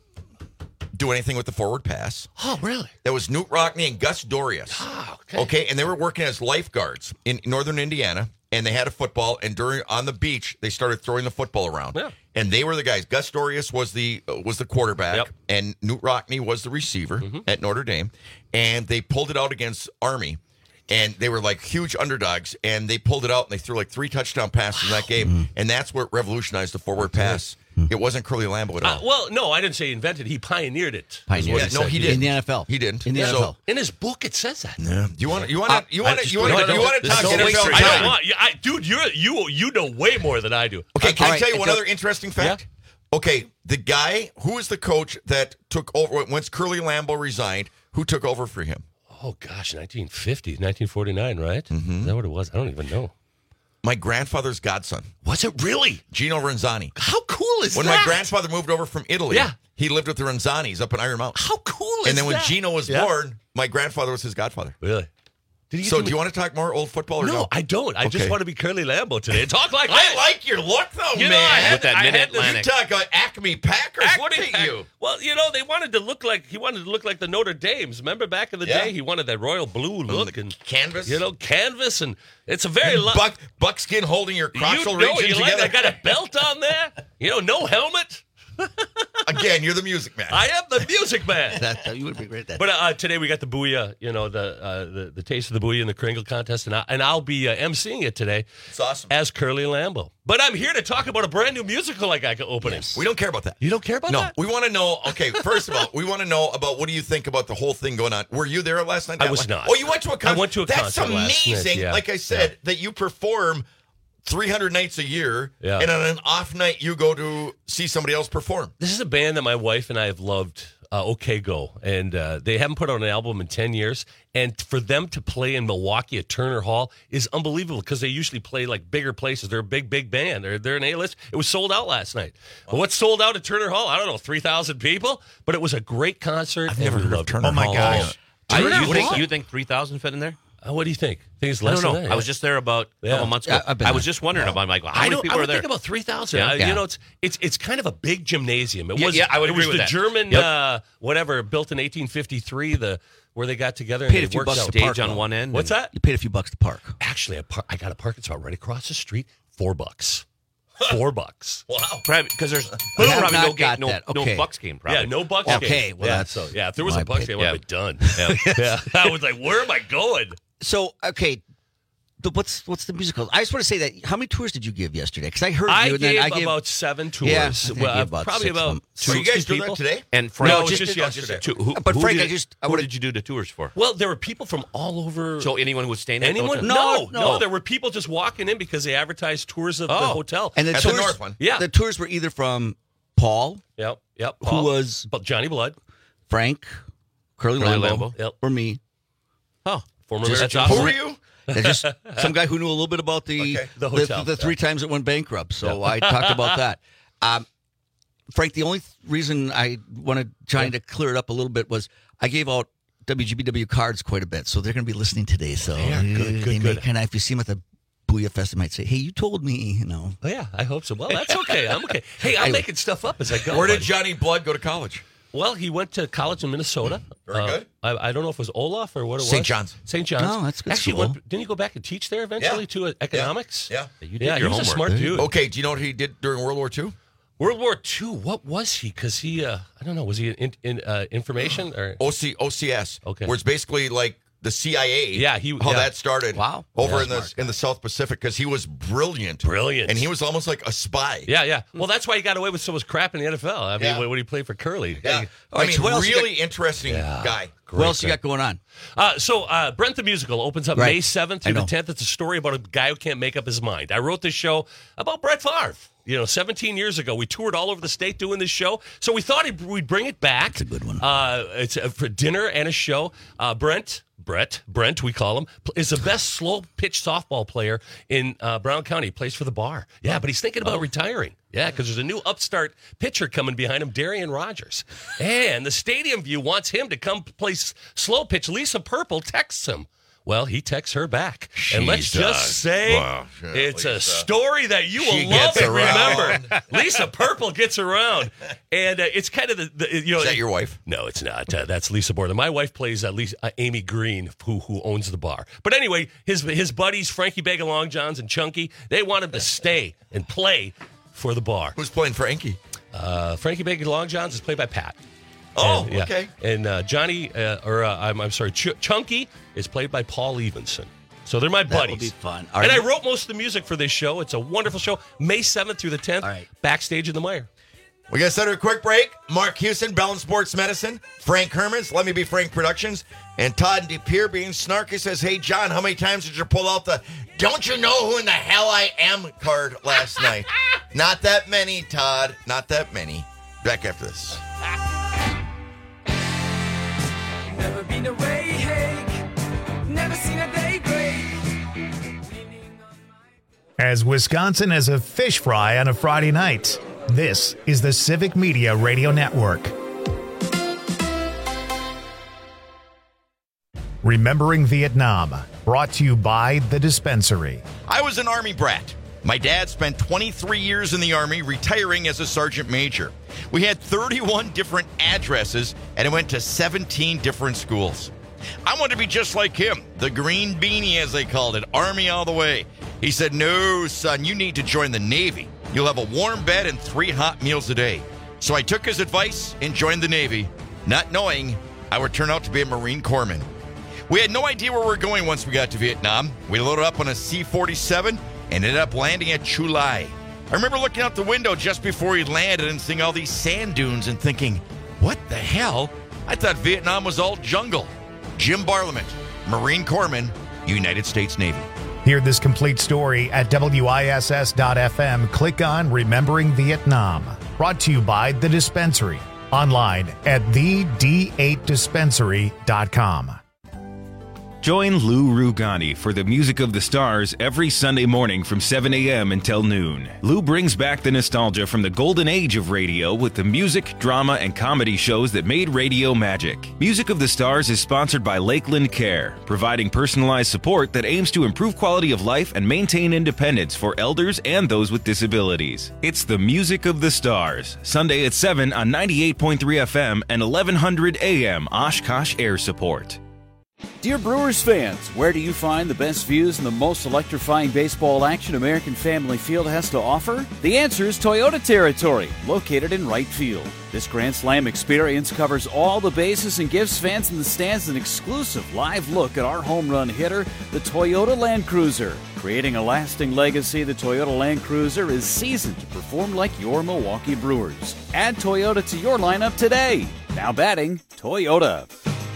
do anything with the forward pass. Oh, really? That was Newt Rockne and Gus Dorius. Oh, okay. Okay, and they were working as lifeguards in northern Indiana, and they had a football, and during on the beach, they started throwing the football around. Yeah. And they were the guys. Gus Dorius was the uh, was the quarterback, Yep. and Newt Rockne was the receiver at Notre Dame, and they pulled it out against Army. And they were like huge underdogs, and they pulled it out, and they threw like three touchdown passes in that game, and that's what revolutionized the forward pass. It wasn't Curly Lambeau at all. Uh, well, no, I didn't say invented. He pioneered it. is Pioneered what Yeah, it. no, said. he In didn't. the N F L. He didn't. In the Yeah. N F L. So- In his book, it says that. Yeah. Do you want to? You want to? You I want to? just You want wait, to? You don't- want to this talk is N so F L I don't time? want, I, dude. You're you you know way more than I do. Okay, can All I right, tell you and one don't- other interesting fact? Okay, the guy who is the coach that took over once Curly Lambeau resigned, who took over for him? Oh gosh, nineteen fifty, nineteen forty-nine, right? Mm-hmm. Is that what it was? I don't even know. My grandfather's godson, Was it really? Gino Renzani. How cool is When that? my grandfather moved over from Italy, Yeah. he lived with the Renzanis up in Iron Mountain. How cool is And then when that? Gino was Yeah. born, my grandfather was his godfather. Really? Did he So, do do you want to talk more old football or no? No, I don't. I just Okay. want to be Curly Lambeau today. Talk like I that. like your look, though, You man. know, I had With that I had this- Mid-Atlantic. You talk about Acme Packers. Acme Look at Pack- you. Well, you know, they wanted to look like he wanted to look like the Notre Dames. Remember back in the Yeah. day, he wanted that royal blue look and Canvas. you know, canvas, and it's a very lo- Buck, buckskin holding your you crotchal know, region you like together. that got a belt on there. You know, no helmet. Again, you're the music man. I am the music man. that, you would be great at that. But uh, today we got the Booyah, you know, the uh, the, the Taste of the Booyah and the Kringle contest, and, I, and I'll be uh, emceeing it today. It's awesome. As Curly Lambeau. But I'm here to talk about a brand new musical I got opening. Yes. We don't care about that. You don't care about no, that? No, we want to know, okay, first of all, we want to know about what do you think about the whole thing going on. Were you there last night? I was not. Oh, you went to a concert? I went to a That's concert last amazing, night, yeah. like I said, Yeah. that you perform three hundred nights a year, Yeah. and on an off night, you go to see somebody else perform. This is a band that my wife and I have loved, uh, OK Go, and uh, they haven't put out an album in ten years. And for them to play in Milwaukee at Turner Hall is unbelievable because they usually play like bigger places. They're a big, big band. They're they're an A-list. It was sold out last night. But what's sold out at Turner Hall? I don't know, three thousand people. But it was a great concert. I've never and we heard of loved it. Turner Oh my Hall. gosh! I, Turner you, think, Hall? you think three thousand fit in there? Uh, what do you think? Think it's I less don't know. than that? I was just there about a Yeah. couple months ago. Yeah, I've been I there. was just wondering about. I'm like, how I many don't, people I are there? think about three thousand. Yeah. Uh, Yeah. You know, it's it's it's kind of a big gymnasium. It Yeah, was. yeah, I would it agree was with the that. German, Yep. uh, whatever, built in eighteen fifty-three. The where they got together Paid and a they few worked bucks out. to park, Stage on though. one end. What's and- that? You paid a few bucks to park. Actually, I, par- I got a parking spot right across the street. Four bucks. Four bucks. Wow. Probably because there's I there's have probably not no game, got no, that. no Okay. Bucks game. Probably. Yeah, no Bucks Okay, game. well, yeah, that's so yeah, if there was my a Bucks pick. game, I would Yeah. have been done. Yeah. yeah. I was like, where am I going? So, okay, the, what's what's the musical? I just want to say that. How many tours did you give yesterday? Because I heard I you, and gave then I gave about seven tours. Yeah, I think I well, gave about probably six of about them. two Are you guys doing people. that today? And Frank, No, just- just, just just yesterday. to- who, But who Frank, did, I just- I who wanna- did you do the tours for? Well, there were people from all over. So anyone who was staying at the Anyone? hotel? No, No, no, no. There were people just walking in because they advertised tours of the Oh. hotel. and the At the tours, North one. Yeah. the tours were either from Paul, Yep, yep. who Paul, was but Johnny Blood, Frank, Curly, Curly Lambeau, Lambeau. Yep. or me. Oh, former Just- Mayor that's John- awesome. Who are you? And just some guy who knew a little bit about the Okay. The hotel. the, three times it went bankrupt. So I talked about that. Um, Frank, the only th- reason I wanted Johnny to clear it up a little bit was I gave out W G B W cards quite a bit, so they're going to be listening today. So Yeah, good, good, they may good. kind of, if you see them at the Booyah Fest, they might say, "Hey, you told me," you know. Oh, yeah, I hope so. Well, that's okay. I'm okay. Hey, I'm Anyway. making stuff up as I go. Where did buddy. Johnny Blood go to college? Well, he went to college in Minnesota. Very Uh, good. I, I don't know if it was Olaf or what it was. Saint John's. Saint John's. Oh, that's good Actually, school. went, didn't he go back and teach there eventually Yeah. to uh, economics? Yeah. You did Yeah, your he was homework. a smart dude. Okay, do you know what he did during World War Two? World War Two. What was he? Because he, uh, I don't know, was he in, in uh, information or? O C O C S. Okay. Where it's basically like the C I A. Yeah, he- how yeah. that started. Wow. Over Yeah, in the smart in the South Pacific because he was brilliant. Brilliant. And he was almost like a spy. Yeah, yeah. Well, that's why he got away with so much crap in the N F L. I mean, Yeah. when, when he played for Curly. Yeah. All I right, mean, so what else you really interesting guy. What else you got going on? Uh, so, uh, Brent the Musical opens up Right. May seventh I through the know. tenth. It's a story about a guy who can't make up his mind. I wrote this show about Brett Favre. You know, seventeen years ago, we toured all over the state doing this show. So we thought he'd- we'd bring it back. It's a good one. Uh, it's a, for dinner and a show. Uh, Brent, Brett, Brent, we call him, pl- is the best slow pitch softball player in uh, Brown County. He plays for the Bar. Yeah, but he's thinking about retiring. Yeah, because there's a new upstart pitcher coming behind him, Darian Rogers. And the Stadium View wants him to come play s- slow pitch. Lisa Purple texts him. Well, he texts her back. And let's She just does. say Wow, shit, it's a Lisa. story that you will She love gets and around. remember. Lisa Purple gets around. And uh, it's kind of the, the you know. Is that your wife? No, it's not. Uh, that's Lisa Borland. My wife plays uh, Lisa, uh, Amy Green, who who owns the bar. But anyway, his his buddies, Frankie Bega Long Johns and Chunky, they want him to stay and play for the Bar. Who's playing Frankie? Uh, Frankie Bega Long Johns is played by Pat. Oh, And, yeah. okay. And uh, Johnny, uh, or uh, I'm, I'm sorry, Ch- Chunky is played by Paul Evenson. So they're my That buddies. will be fun. And Are I you- wrote most of the music for this show. It's a wonderful show. May seventh through the tenth, All right. backstage in the Mire. We got to set a quick break. Mark Houston, Bell and Sports Medicine. Frank Hermans, Let Me Be Frank Productions. And Todd DePere being snarky says, hey, John, how many times did you pull out the don't you know who in the hell I am card last night? Not that many, Todd. Not that many. Back after this. Never been away, hey. Never seen a day great. As Wisconsin as a fish fry on a Friday night, this is the Civic Media Radio Network. Remembering Vietnam, brought to you by The Dispensary. I was an Army brat. My dad spent twenty-three years in the Army, retiring as a sergeant major. We had thirty-one different addresses, and I went to seventeen different schools. I wanted to be just like him, the green beanie, as they called it, Army all the way. He said, no, son, you need to join the Navy. You'll have a warm bed and three hot meals a day. So I took his advice and joined the Navy, not knowing I would turn out to be a Marine Corpsman. We had no idea where we were going once we got to Vietnam. We loaded up on a C forty-seven and ended up landing at Chu Lai. I remember looking out the window just before we landed and seeing all these sand dunes and thinking, what the hell? I thought Vietnam was all jungle. Jim Barlament, Marine Corpsman, United States Navy. Hear this complete story at W I S S dot F M. Click on Remembering Vietnam. Brought to you by The Dispensary. Online at the D eight dispensary dot com. Join Lou Rugani for the Music of the Stars every Sunday morning from seven a.m. until noon. Lou brings back the nostalgia from the golden age of radio with the music, drama, and comedy shows that made radio magic. Music of the Stars is sponsored by Lakeland Care, providing personalized support that aims to improve quality of life and maintain independence for elders and those with disabilities. It's the Music of the Stars, Sunday at seven on ninety-eight point three F M and eleven hundred A M Oshkosh Air Support. Dear Brewers fans, where do you find the best views and the most electrifying baseball action American Family Field has to offer? The answer is Toyota Territory, located in right field. This Grand Slam experience covers all the bases and gives fans in the stands an exclusive live look at our home run hitter, the Toyota Land Cruiser. Creating a lasting legacy, the Toyota Land Cruiser is seasoned to perform like your Milwaukee Brewers. Add Toyota to your lineup today. Now batting, Toyota.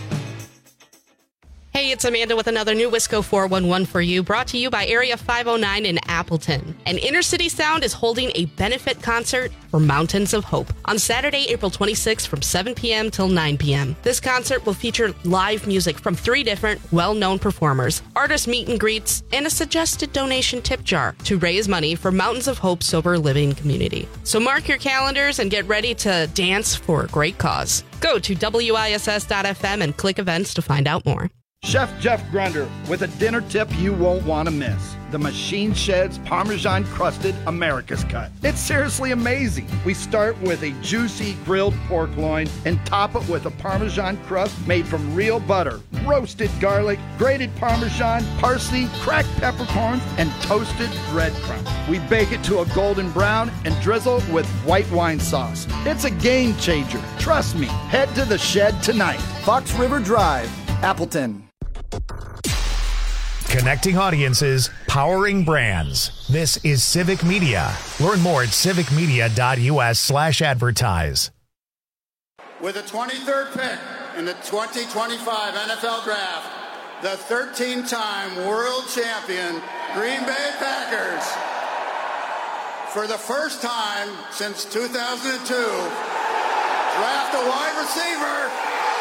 Hey, it's Amanda with another new Wisco four one one for you, brought to you by Area five oh nine in Appleton. And Inner City Sound is holding a benefit concert for Mountains of Hope on Saturday, April twenty-sixth from seven p.m. till nine p.m. This concert will feature live music from three different well-known performers, artist meet and greets, and a suggested donation tip jar to raise money for Mountains of Hope Sober Living Community. So mark your calendars and get ready to dance for a great cause. Go to W I S S dot F M and click events to find out more. Chef Jeff Grunder with a dinner tip you won't want to miss. The Machine Shed's Parmesan Crusted America's Cut. It's seriously amazing. We start with a juicy grilled pork loin and top it with a Parmesan crust made from real butter, roasted garlic, grated Parmesan, parsley, cracked peppercorns, and toasted breadcrumbs. We bake it to a golden brown and drizzle with white wine sauce. It's a game changer. Trust me. Head to the Shed tonight. Fox River Drive, Appleton. Connecting audiences, powering brands. This is Civic Media. Learn more at civic media dot U S slash advertise. With the twenty-third pick in the twenty twenty-five N F L Draft, the thirteen-time world champion Green Bay Packers, for the first time since two thousand two, draft a wide receiver,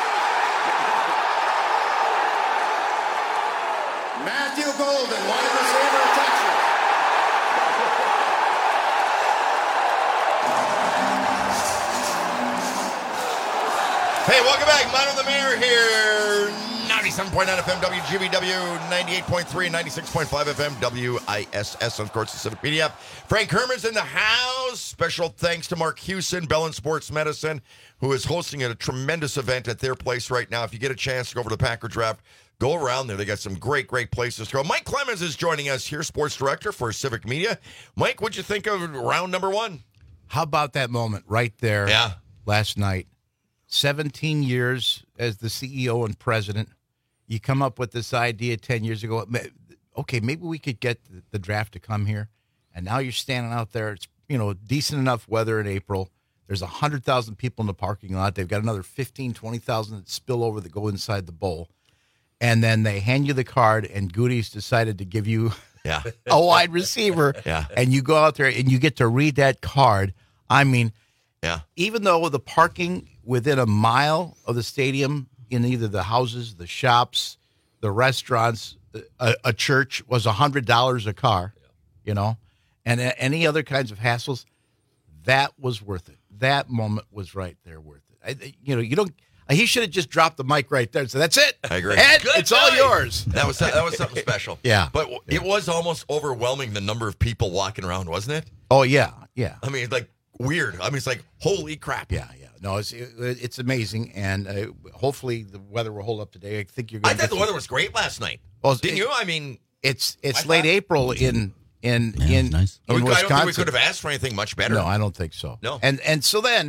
Matthew Golden, wide receiver of Texas. Hey, welcome back. Man of the Mayor here. ninety-seven point nine F M W G B W, ninety-eight point three and ninety-six point five F M W I S S. Of course, the Civic Media. Frank Herman's in the house. Special thanks to Mark Hewson, Bellin Sports Medicine, who is hosting a tremendous event at their place right now. If you get a chance to go over to the Packer Draft, go around there. They got some great, great places to go. Mike Clemens is joining us here, sports director for Civic Media. Mike, what'd you think of round number one? How about that moment right there yeah. last night? seventeen years as the C E O and president. You come up with this idea ten years ago. Okay, maybe we could get the draft to come here. And now you're standing out there. It's, you know, decent enough weather in April. There's one hundred thousand people in the parking lot. They've got another fifteen, twenty thousand that spill over that go inside the bowl. And then they hand you the card, and Goody's decided to give you yeah. a wide receiver. Yeah. And you go out there, and you get to read that card. I mean, yeah. even though the parking within a mile of the stadium in either the houses, the shops, the restaurants, a, a church was one hundred dollars a car, you know, and a, any other kinds of hassles, that was worth it. That moment was right there worth it. I, you know, you don't. He should have just dropped the mic right there. So that's it. I agree. Ed, Good it's night. all yours. That was that was something special. Yeah. But it was almost overwhelming, the number of people walking around, wasn't it? Oh, yeah, yeah. I mean, like, weird. I mean, it's like, holy crap. Yeah, yeah. No, it's it, it's amazing, and uh, hopefully the weather will hold up today. I think you're going I thought the weather was great last night. Well, Didn't it, you? I mean, it's it's I late thought, April in in Yeah, in, nice. in we, Wisconsin. I don't think we could have asked for anything much better. No, I don't think so. No. And and so then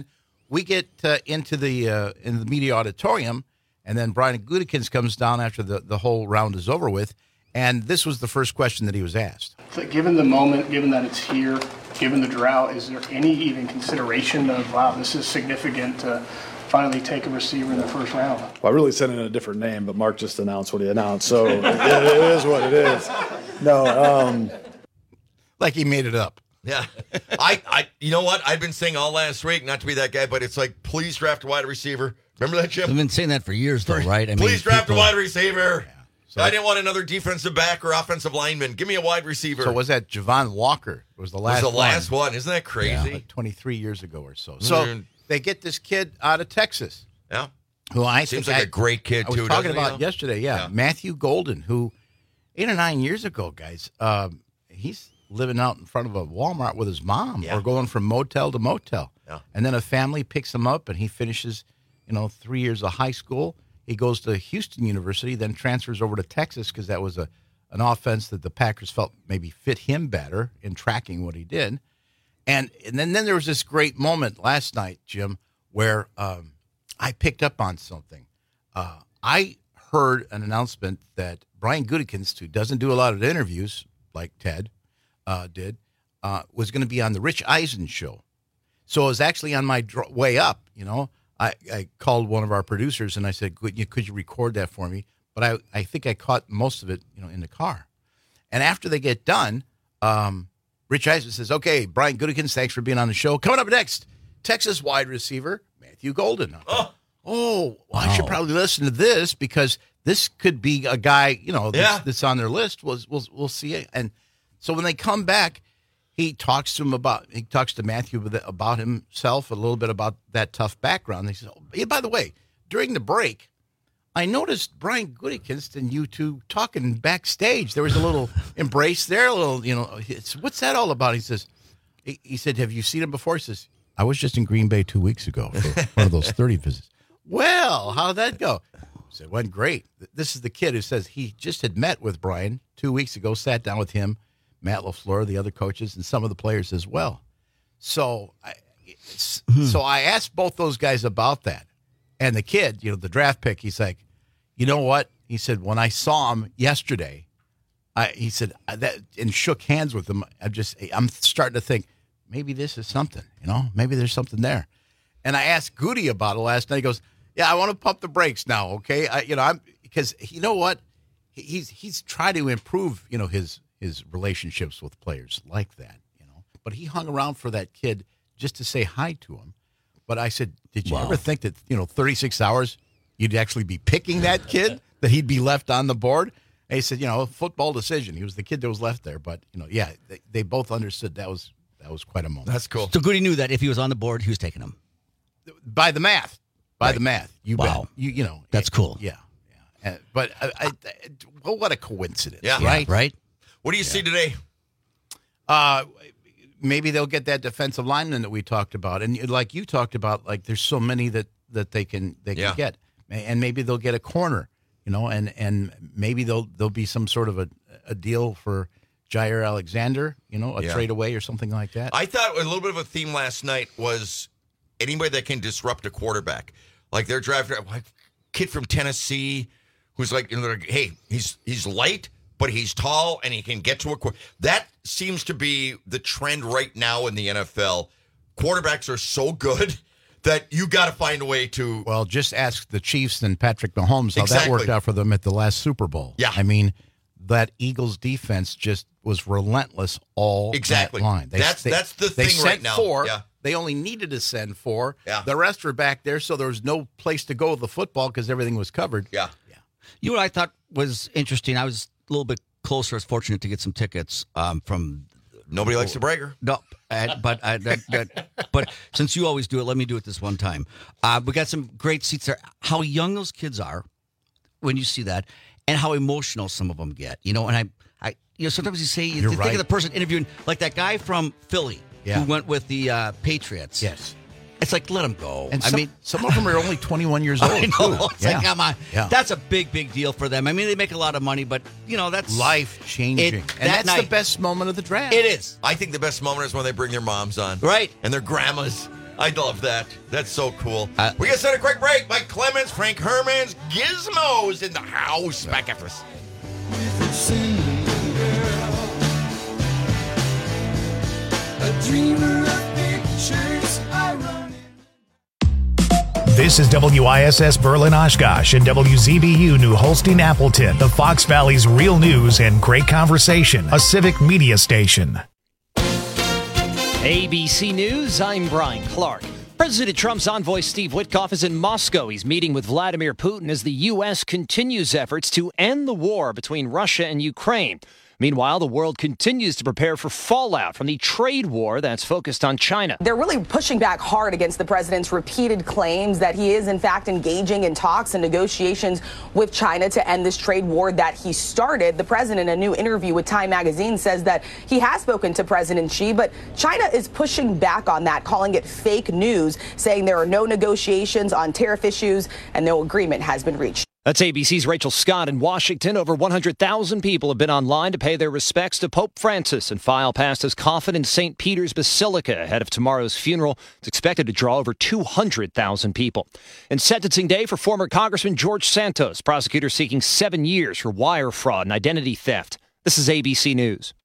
we get uh, into the uh, in the media auditorium, and then Brian Gutekunst comes down after the, the whole round is over with, and this was the first question that he was asked. So given the moment, given that it's here, given the drought, is there any even consideration of, wow, this is significant to finally take a receiver in the first round? Well, I really sent in a different name, but Mark just announced what he announced, so it, it is what it is. No, um... Like he made it up. Yeah. I, I, you know what? I've been saying all last week, not to be that guy, but it's like, please draft a wide receiver. Remember that, Jim? I've been saying that for years, though, right? I please mean, draft people... a wide receiver. Yeah. So, I didn't want another defensive back or offensive lineman. Give me a wide receiver. So was that Javon Walker? It was the last was the last one. one. Isn't that crazy? Yeah, like twenty-three years ago or so. So mm. they get this kid out of Texas. Yeah. Who I Seems think like I, a great kid, I was too. talking about he, you know? yesterday, yeah. yeah. Matthew Golden, who eight or nine years ago, guys, um, he's living out in front of a Walmart with his mom yeah. or going from motel to motel. Yeah. And then a family picks him up and he finishes, you know, three years of high school. He goes to Houston University, then transfers over to Texas because that was a an offense that the Packers felt maybe fit him better in tracking what he did. And, and then, then there was this great moment last night, Jim, where um, I picked up on something. Uh, I heard an announcement that Brian Gutekunst, who doesn't do a lot of interviews like Ted uh, did, uh, was going to be on the Rich Eisen show. So it was actually on my dr- way up, you know. I, I called one of our producers and I said, could you, could you record that for me? But I, I think I caught most of it, you know, in the car. And after they get done, um, Rich Eisen says, okay, Brian Gutekunst, thanks for being on the show. Coming up next, Texas wide receiver Matthew Golden. Oh, oh well, wow. I should probably listen to this because this could be a guy, you know, that's, yeah. that's on their list. We'll, we'll, we'll see it. And so when they come back, he talks to him about, he talks to Matthew about himself, a little bit about that tough background. He says, oh, yeah, by the way, during the break, I noticed Brian Gutekunst and you two talking backstage. There was a little embrace there, a little, you know, it's, what's that all about? He says, he, he said, have you seen him before? He says, I was just in Green Bay two weeks ago for one of those thirty visits. Well, how'd that go? I said, it went great. This is the kid who says he just had met with Brian two weeks ago, sat down with him, Matt LaFleur, the other coaches, and some of the players as well. So, I, hmm. so I asked both those guys about that. And the kid, you know, the draft pick, he's like, you know what? He said, when I saw him yesterday, I, he said, that, and shook hands with him, I'm just, I'm starting to think, maybe this is something, you know, maybe there's something there. And I asked Goody about it last night. He goes, yeah, I want to pump the brakes now, okay? I, you know, I'm, because you know what? He's, he's tried to improve, you know, his, his relationships with players like that, you know, but he hung around for that kid just to say hi to him. But I said, did you wow. ever think that, you know, thirty-six hours you'd actually be picking that kid, that he'd be left on the board? And he said, you know, football decision. He was the kid that was left there. But, you know, yeah, they, they both understood that was that was quite a moment. That's cool. So Goody knew that if he was on the board, he was taking him. By the math. By right. the math. You wow. bet. You, you know. That's cool. Yeah. yeah. Uh, but, I, I, I, well, what a coincidence. Yeah. Right? Yeah, right? What do you yeah. see today? Uh, maybe they'll get that defensive lineman that we talked about. And like you talked about, like there's so many that, that they can they can yeah. get. And maybe they'll get a corner, you know, and, and maybe there'll there'll be some sort of a, a deal for Jair Alexander, you know, a yeah. trade away or something like that. I thought a little bit of a theme last night was anybody that can disrupt a quarterback. Like they're drafting a kid from Tennessee who's like, you know, like, hey, he's he's light, but he's tall and he can get to a quarter. That seems to be the trend right now in the N F L. Quarterbacks are so good that you got to find a way to. Well, just ask the Chiefs and Patrick Mahomes how exactly. that worked out for them at the last Super Bowl. Yeah. I mean, that Eagles defense just was relentless all exactly. that line. They, that's they, that's the they thing sent right now. Four. Yeah. They only needed to send four. Yeah. The rest were back there, so there was no place to go with the football because everything was covered. Yeah. yeah. You know what I thought was interesting? I was a little bit closer. I was fortunate to get some tickets um, from. Nobody likes to bragger. No, uh, but uh, that, that, but since you always do it, let me do it this one time. Uh, we got some great seats there. How young those kids are when you see that, and how emotional some of them get. You know, and I, I, you know, sometimes you say you You're think right. of the person interviewing, like that guy from Philly yeah. who went with the uh, Patriots. Yes. It's like, let them go. And I some, mean, some of them are only twenty-one years old. I know. Too. It's yeah. like, come on. Yeah. That's a big, big deal for them. I mean, they make a lot of money, but, you know, that's life changing. It, and that that's night, the best moment of the draft. It is. I think the best moment is when they bring their moms on. Right. And their grandmas. I love that. That's so cool. Uh, we got to send a quick break. Mike Clemens, Frank Hermans, Gizmos in the house. Back after this. A dreamer of pictures I run. This is W I S S Berlin Oshkosh and W Z B U New Holstein Appleton, the Fox Valley's real news and great conversation, a civic media station. A B C News, I'm Brian Clark. President Trump's envoy Steve Witkoff is in Moscow. He's meeting with Vladimir Putin as the U S continues efforts to end the war between Russia and Ukraine. Meanwhile, the world continues to prepare for fallout from the trade war that's focused on China. They're really pushing back hard against the president's repeated claims that he is, in fact, engaging in talks and negotiations with China to end this trade war that he started. The president, in a new interview with Time magazine, says that he has spoken to President Xi, but China is pushing back on that, calling it fake news, saying there are no negotiations on tariff issues and no agreement has been reached. That's A B C's Rachel Scott in Washington. Over one hundred thousand people have been online to pay their respects to Pope Francis and file past his coffin in Saint Peter's Basilica ahead of tomorrow's funeral. It's expected to draw over two hundred thousand people. And sentencing day for former Congressman George Santos. Prosecutors seeking seven years for wire fraud and identity theft. This is A B C News.